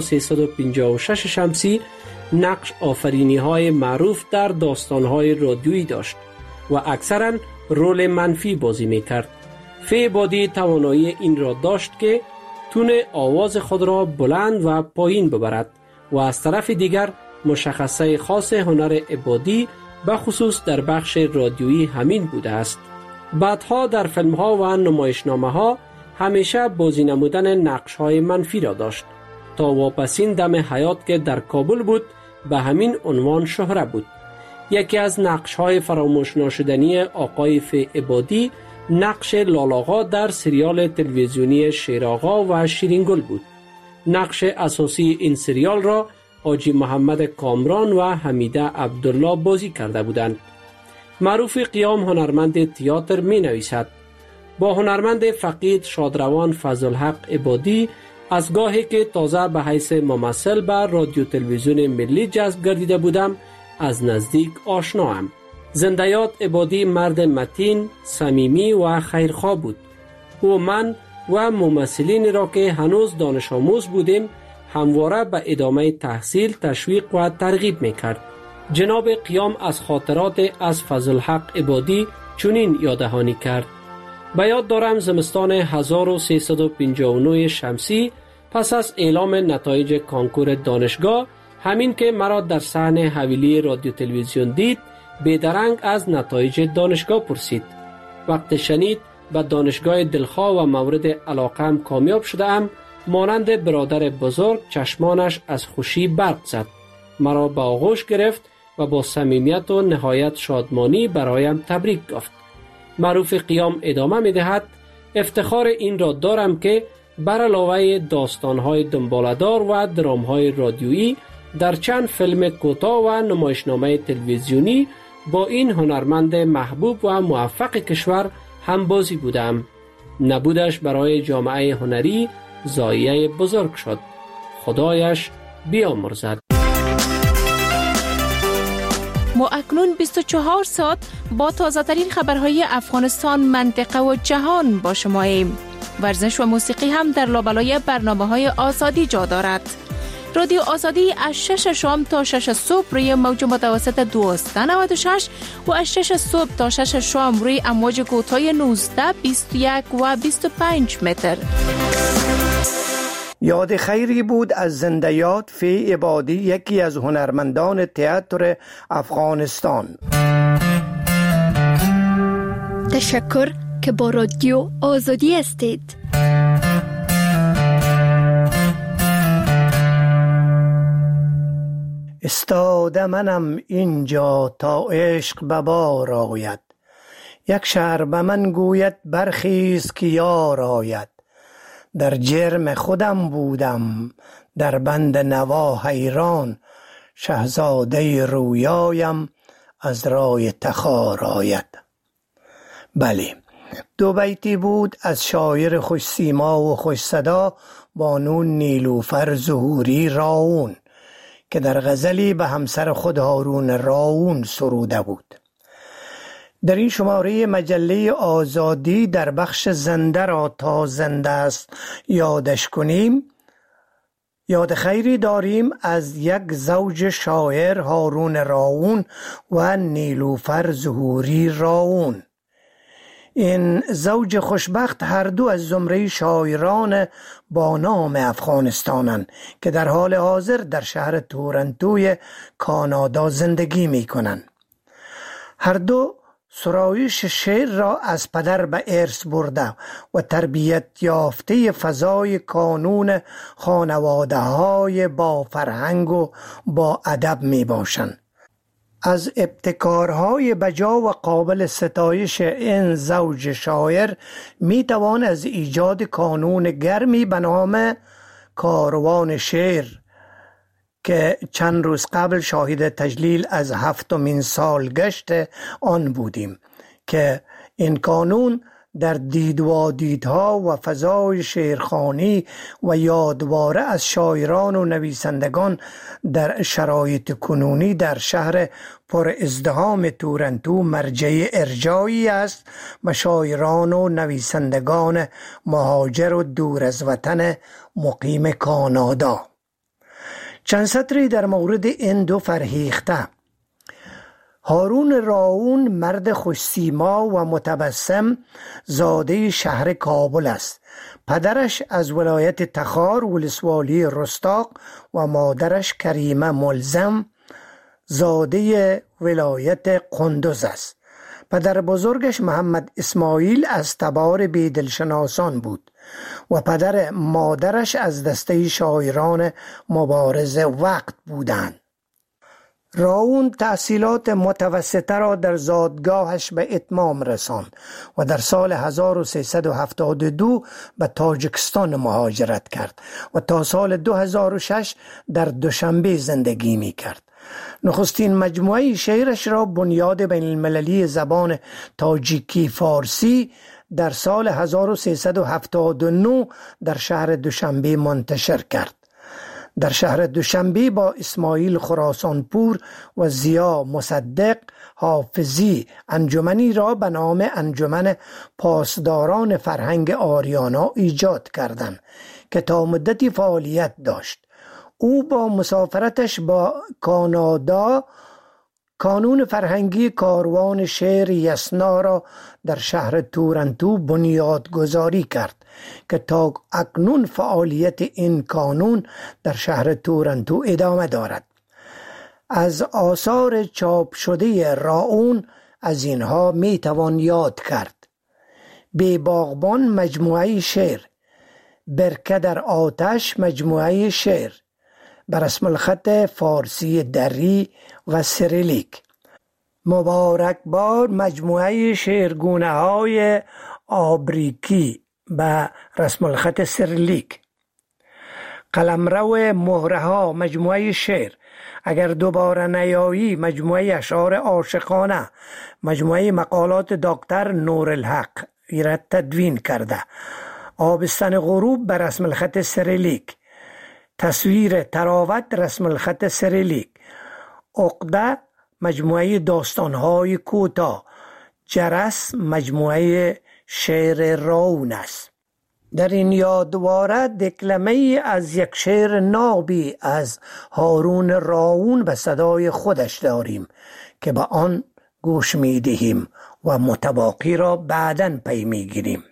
1356 شمسی نقش آفرینی های معروف در داستان های رادیویی داشت و اکثرا رول منفی بازی میکرد. فی عبادی توانایی این را داشت که تون آواز خود را بلند و پایین ببرد و از طرف دیگر مشخصه خاص هنر عبادی به خصوص در بخش رادیویی همین بوده است. بعدها در فیلم ها و نمایشنامه ها همیشه بازی نمودن نقش های منفی را داشت تا واپسین دم حیات که در کابل بود به همین عنوان شهره بود. یکی از نقش های فراموش ناشدنی آقای فی عبادی نقش لالاغا در سریال تلویزیونی شیراغا و شیرینگل بود. نقش اساسی این سریال را حاجی محمد کامران و حمیده عبدالله بازی کرده بودند. معروف قیام هنرمند تئاتر می نویسد: با هنرمند فقید شادروان فضلحق عبادی از گاهی که تازه به حیث ممثل به رادیو تلویزیون ملی جذب گردیده بودم از نزدیک آشناام. زنده‌یاد عبادی مرد متین، صمیمی و خیرخواه بود. او من و ممثلین را که هنوز دانش آموز بودیم همواره به ادامه تحصیل تشویق و ترغیب میکرد. جناب قیام از خاطرات از فضلحق عبادی چنین یاددهانی کرد: به یاد دارم زمستان 1359 شمسی پس از اعلام نتایج کانکور دانشگاه، همین که مرا در صحن حویلی رادیو تلویزیون دید بیدرنگ از نتایج دانشگاه پرسید. وقت شنید به دانشگاه دلخواه و مورد علاقم کامیاب شدم، مانند برادر بزرگ چشمانش از خوشی برق زد. مرا به آغوش گرفت و با صمیمیت و نهایت شادمانی برایم تبریک گفت. معروف قیام ادامه می دهد: افتخار این را دارم که بر علاوه داستان‌های دنباله‌دار و درام‌های رادیویی در چند فیلم کوتاه و نمایشنامه تلویزیونی با این هنرمند محبوب و موفق کشور هم بازی بودم. نبودش برای جامعه هنری ضایعه بزرگ شد. خدایش بیامرزد. ما اکنون 24 ساعت با تازه ترین خبرهای افغانستان، منطقه و جهان با شماییم. ورزش و موسیقی هم در لابلای برنامه‌های آزادی جا دارد. رادیو آزادی از 6 شام تا 6 صبح روی موج متوسط 1296 و از 6 صبح تا 6 شام روی امواج کوتاه 19، 21 و 25 متر. یاد خیری بود از زنده‌یاد فی عبادی، یکی از هنرمندان تئاتر افغانستان. تشکر که با رادیو آزادی هستید. استاده منم اینجا تا عشق به بار آید، یک شهر به من گوید برخیز که یار آید. در جرم خودم بودم در بند نوا حیران، شهزاده رویایم از رای تخار آید. بله، دو بیتی بود از شاعر خوش سیما و خوش صدا بانو نیلوفر ظهوری راون که در غزلی به همسر خود هارون راون سروده بود. در این شماره مجله آزادی در بخش زنده را تا زنده است یادش کنیم، یاد خیری داریم از یک زوج شاعر هارون راون و نیلوفر ظهوری راون. این زوج خوشبخت هر دو از زمره شاعران با نام افغانستانند که در حال حاضر در شهر تورنتوی کانادا زندگی می کنند. هر دو سرایش شعر را از پدر به ارث برده و تربیت یافته فضای کانون خانواده های با فرهنگ و با ادب می باشند. از ابتکارهای بجا و قابل ستایش این زوج شاعر می توان از ایجاد کانون گرمی به نام کاروان شعر که چند روز قبل شاهد تجلیل از 7مین سالگشت آن بودیم که این کانون در دیدها و فضای شعرخوانی و یادواره از شاعران و نویسندگان در شرایط کنونی در شهر پر ازدحام تورنتو مرجع ارجایی است و شاعران و نویسندگان مهاجر و دور از وطن مقیم کانادا. چند سطری در مورد این دو فرهیخته. هارون راون مرد خوش‌سیما و متبسم زاده شهر کابل است. پدرش از ولایت تخار ولسوالی رستاق و مادرش کریمه ملزم زاده ولایت قندوز است. پدر بزرگش محمد اسماعیل از تبار بیدلشناسان بود و پدر مادرش از دسته شاعران مبارز وقت بودند. راون تحصیلات متوسطه را در زادگاهش به اتمام رساند و در سال 1372 به تاجیکستان مهاجرت کرد و تا سال 2006 در دوشنبه زندگی می کرد. نخستین مجموعه شعرش را بنیاد بین المللی زبان تاجیکی فارسی در سال 1379 در شهر دوشنبه منتشر کرد. در شهر دوشنبه با اسماعیل خراسانپور و زیا مصدق حافظی انجمنی را به نام انجمن پاسداران فرهنگ آریانا ایجاد کردند که تا مدتی فعالیت داشت. او با مسافرتش با کانادا کانون فرهنگی کاروان شعر یسنا را در شهر تورنتو بنیادگذاری کرد که تا اکنون فعالیت این کانون در شهر تورنتو ادامه دارد. از آثار چاپ شده راون از اینها می توان یاد کرد: بی باغبان مجموعه شعر، برکه در آتش مجموعه شعر، بر رسم الخط فارسی دری و سریلیک، مبارکبار مجموعه شعرگونه های آبریکی به رسم الخط سریلیک، قلمرو مهره ها مجموعه شعر، اگر دوباره نیایی مجموعه اشعار عاشقانه، مجموعه مقالات دکتر نورالحق ایراد تدوین کرده، آبستن غروب به رسم الخط سریلیک، تصویر تراوت رسم الخط سریلیک، عقده مجموعه داستانهای کوتاه، جرس مجموعه شعر راون است. در این یادواره دکلمه از یک شعر نابی از هارون راون به صدای خودش داریم که به آن گوش می دهیم و متباقی را بعداً پی می گیریم.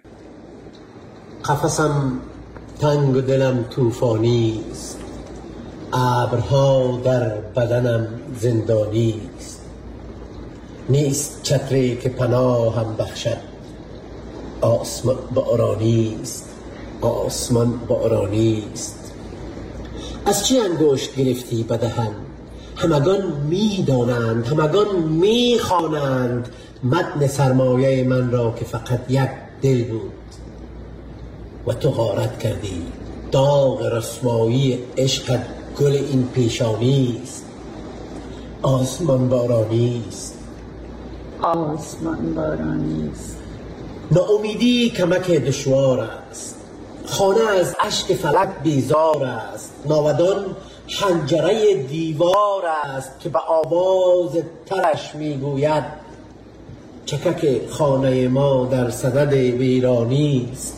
قفسم تنگ و دلم طوفانی است، ابرها در بدنم زندانی است، نیست چتری که پناهم بخشد، آسمان بارانی است، آسمان بارانی است. از چه انگشت گرفتی به دهن؟ همگان می دانند، همگان می خوانند متن سرمایه من را که فقط یک دل بود و تو غارت کردی. داغ رسوایی عشقت گل این پیشانی است، آسمان بارانی است، آسمان بارانی است. ناامیدی کمک دشوار است، خانه از اشک فلک بیزار است، ناودان حنجره دیوار است که به آواز ترش میگوید چکک خانه ما در صدد ویرانی است،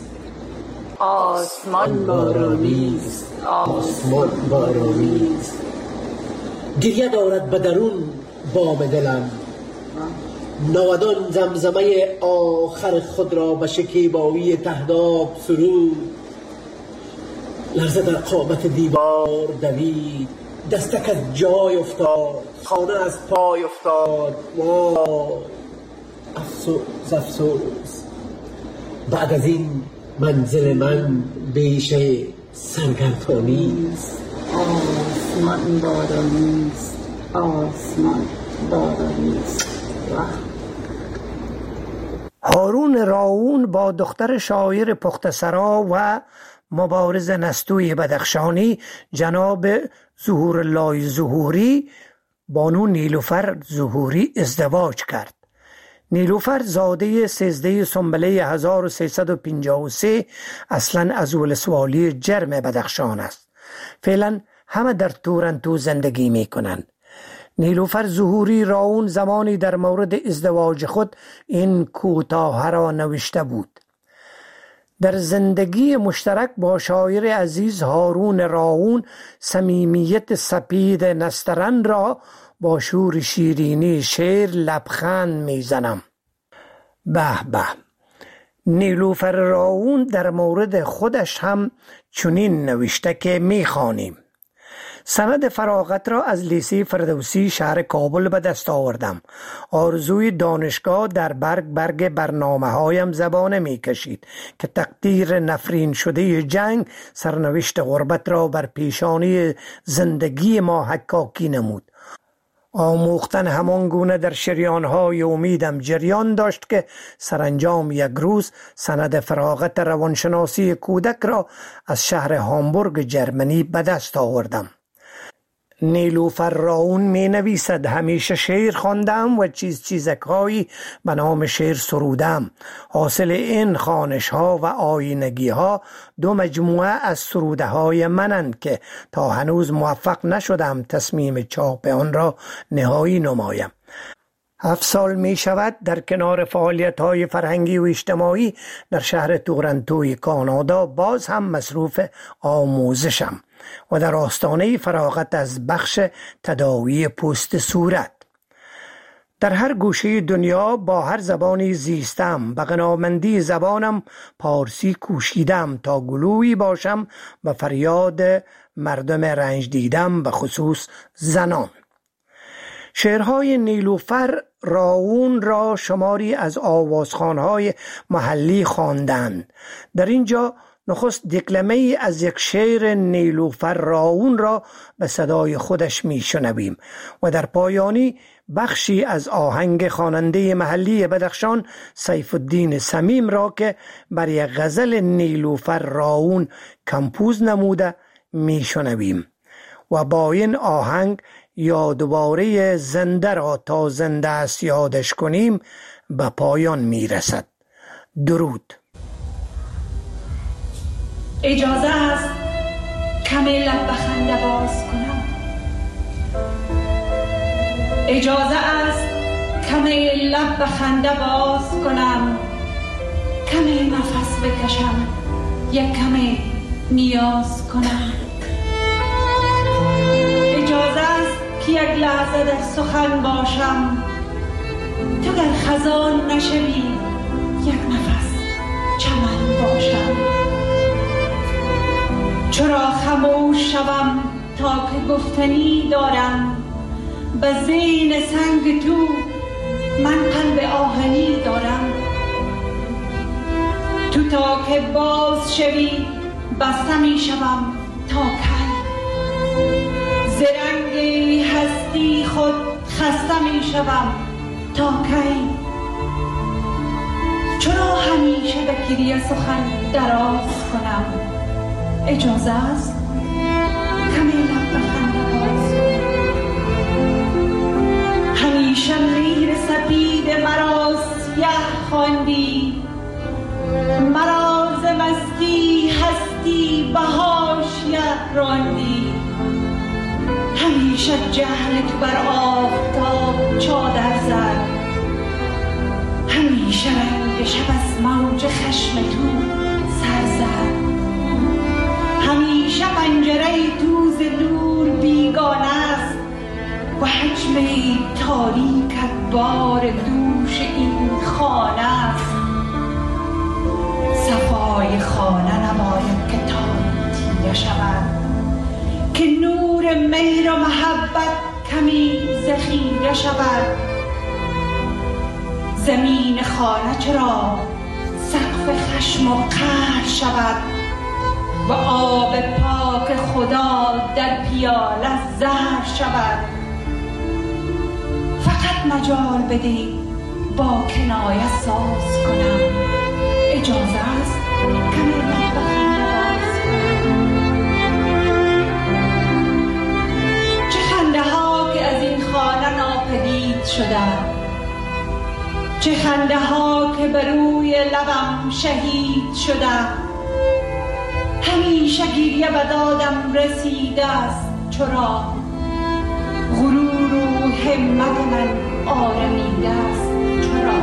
آسمان بارانی است، آسمان بارانی است. گریه دارد به درون بام دلم، ناودان زمزمه آخر خود را به شکیبایی تهداب سرود. لرزه در قامت دیوار دوید، دستک از جای افتاد، خانه از پای افتاد. وای افسوس افسوس، بعد از این منزل من بیشه سرگردانی است. آسمان بارانی است، آسمان بارانی است. هارون راون با دختر شاعر پختسرا و مبارز نستوی بدخشانی جناب ظهورالله ظهوری بانو نیلوفر ظهوری ازدواج کرد. نیلوفر زاده 13 سنبله 1353 اصلا از ولسوالی جرم بدخشان است. فعلا همه در تورنتو زندگی می کنند. نیلوفر ظهوری راون زمانی در مورد ازدواج خود این کوتاه را نوشته بود: در زندگی مشترک با شاعر عزیز هارون راون صمیمیت سپید نسترن را با شور شیرینی شعر لبخند میزنم. به به. نیلوفر راون در مورد خودش هم چنین نوشته که میخوانیم: سند فراغت را از لیسه فردوسی شهر کابل به دست آوردم. آرزوی دانشگاه در برگ برنامه هایم زبانه می کشید که تقدیر نفرین شده جنگ سرنوشت غربت را بر پیشانی زندگی ما حکاکی نمود. آموختن همان گونه در شریانهای امیدم جریان داشت که سرانجام یک روز سند فراغت روانشناسی کودک را از شهر هامبورگ جرمنی به دست آوردم. نیلوفر راون می نویسد: همیشه شعر خواندم و چیزکهایی به نام شعر سرودم. حاصل این خوانش ها و آینگی ها 2 مجموعه از سروده های منند که تا هنوز موفق نشدم تصمیم چاپ آن را نهایی نمایم. 7 سال می شود در کنار فعالیت های فرهنگی و اجتماعی در شهر تورنتوی کانادا باز هم مصروف آموزشم و در آستانه فراغت از بخش تداوی پوست صورت. در هر گوشه دنیا با هر زبانی زیستم. به غنامندی زبانم پارسی کوشیدم تا گلویی باشم و فریاد مردم رنج دیدم، به خصوص زنان. شعرهای نیلوفر راون را شماری از آوازخوان‌های محلی خواندند. در اینجا نخست دکلمه از یک شعر نیلوفر راون را به صدای خودش میشنویم و در پایانی بخشی از آهنگ خواننده محلی بدخشان سیف الدین صمیم را که بر یک غزل نیلوفر راون کمپوز نموده میشنویم و با این آهنگ یادواره زنده را تا زنده است یادش کنیم به پایان میرسد. درود. اجازه است کمی لب به خنده باز کنم. اجازه است کمی لب به خنده باز کنم. کمی نفس بکشم، یک کمی نیاز کنم. اجازه است که یک لحظه در سخن باشم. تو گر خزان نشوی، یک نفس چمن باشم. چرا خاموش شوم تا که گفتنی دارم؟ به زین سنگ تو من قلب آهنی دارم. تو تا که باز شوی بسته می شوم تا کی؟ زرنگ هستی خود خسته می شوم تا کی؟ چرا همیشه به گریه سخن دراز کنم؟ اجازه است کمی لب به خنده باز کنم. همیشه میر سپید مرا سیه خواندی، مرا ز مستی هستی به حاشیه راندی. همیشه جهل تو بر آفتاب چادر زد، همیشه رنگ شب از موج خشم تو سر زد. همیشه پنجره تو ز نور بیگانه است و حجم تاریکت بار دوش این خانه است. صفای خانه نباید که تاریکیه شود، که نور مهر و محبت کمی ذخیره شود. زمین خانه چرا سقف خشم و قهر شود و آب پاک خدا در پیاله زهر شود. فقط مجال بده با کنایه ساز کنم، اجازه است کمی لب باز کنم. چه خنده ها که از این خانه ناپدید شده، چه خنده ها که بر روی لبم شهید شده. همیشه گریه به دادم رسیده است چرا غرور و همت من آرمیده است چرا.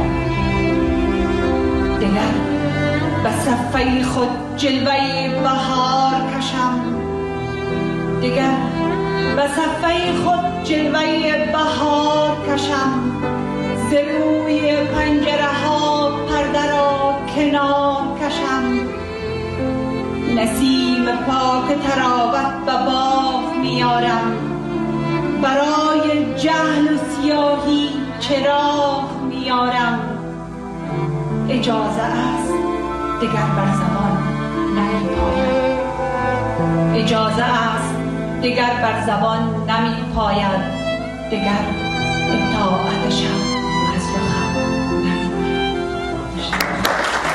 دگر به صفحه خود جلوه بهار کشم، دگر به صفحه خود جلوه بهار کشم. ز روی پنجره ها پرده را کنار کشم. نسیم پاک تراوت به باغ میارم، برای جهل و سیاهی چراغ میارم. اجازه است دگر بر زبان نمی پاید، اجازه است دگر بر زبان نمی پاید، دگر اطاعتشم از رخم نمی پاید.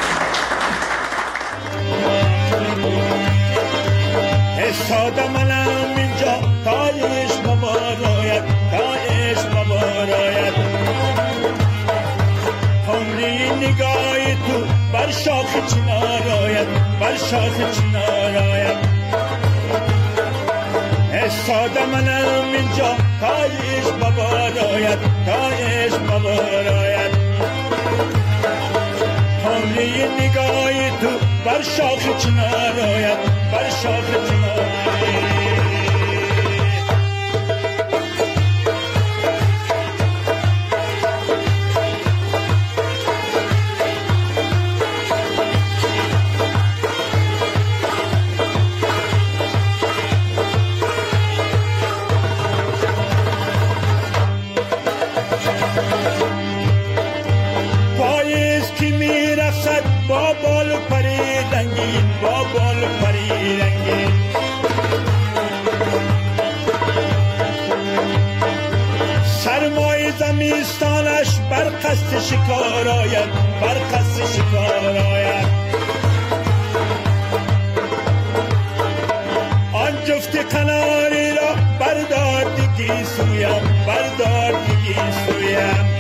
ساده منم اینجا تا عشق مباراید، تا عشق مباراید. عمری نگاه تو بر شاخ چنار آید، بر شاخ چنار آید. ساده منم اینجا تا عشق مباراید، تا عشق مباراید. عمری نگاه تو بر شاخ چنار آید، بر شاخ چنار آید. پاییز کی میرسد با بال پری رنگین، با بال پری رنگین. سرمای زمستانش بر قصد شکار آید، بر قصد شکار آید. آن جفت قناری را بردار دیگی سویم، بردار دیگی سویم.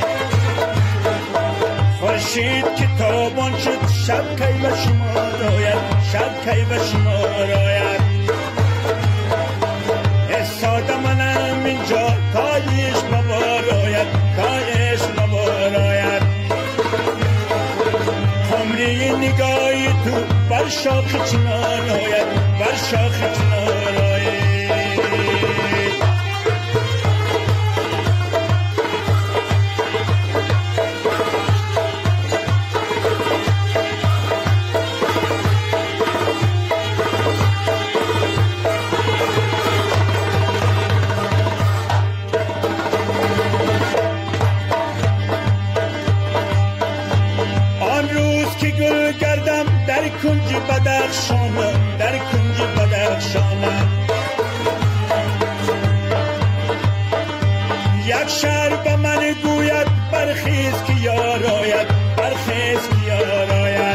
خورشید که تابان شد شب کی به شمار آید، شب کی به شمار آید. ساده منم اینجا تا عشق مبار آید، تا عشق مبار آید. عمری نگاهی تو بر شاخ چنار آید، بر شاخ چنار آید. در کنج بدخشانم، در کنج بدخشانم. یک شهر به من گوید برخیز که یار آید، برخیز که یار آید.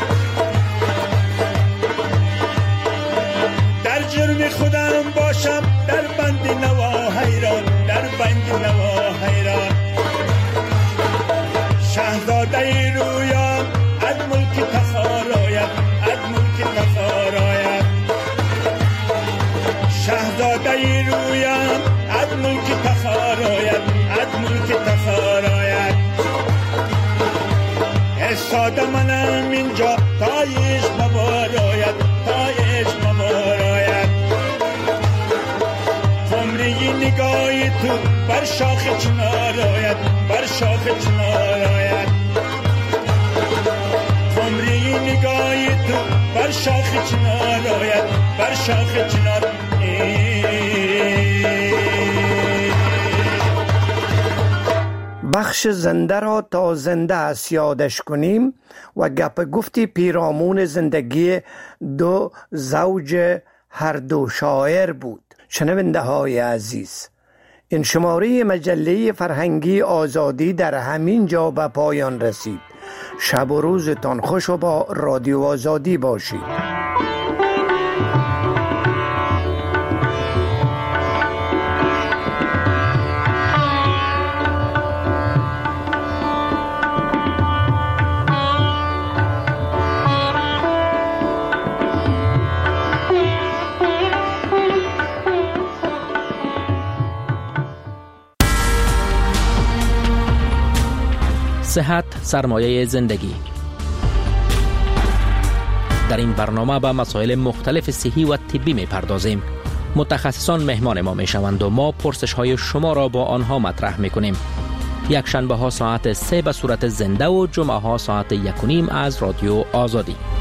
در جرم خودم باشم در بند نوا حیران، در بند نوا حیران. شهزاده رویام از ملک تخار آید، از ملک تخار آید. شهزاده رویم از ملک تخار آید، از ملک تخار آید. ساده منم اینجا تا عشق مبار آید، تا عشق مبار آید. عمری نگاه تو بر شاخ چنار آید، بر شاخ چنار آید. عمری نگاه تو بر شاخ چنار آید، بر شاخ چنار آید. بخش زنده را تا زنده است یادش کنیم و گپ گفتی پیرامون زندگی دو زوج هر دو شاعر بود. شنونده های عزیز، این شماره مجله فرهنگی آزادی در همین جا به پایان رسید. شب و روزتان خوش و با رادیو آزادی باشید. صحت سرمایه زندگی. در این برنامه به مسائل مختلف صحی و طبی می پردازیم. متخصصان مهمان ما می شوند و ما پرسش های شما را با آنها مطرح می کنیم. یک شنبه ها ساعت 3 به صورت زنده و جمعه ها ساعت 1:30 از رادیو آزادی.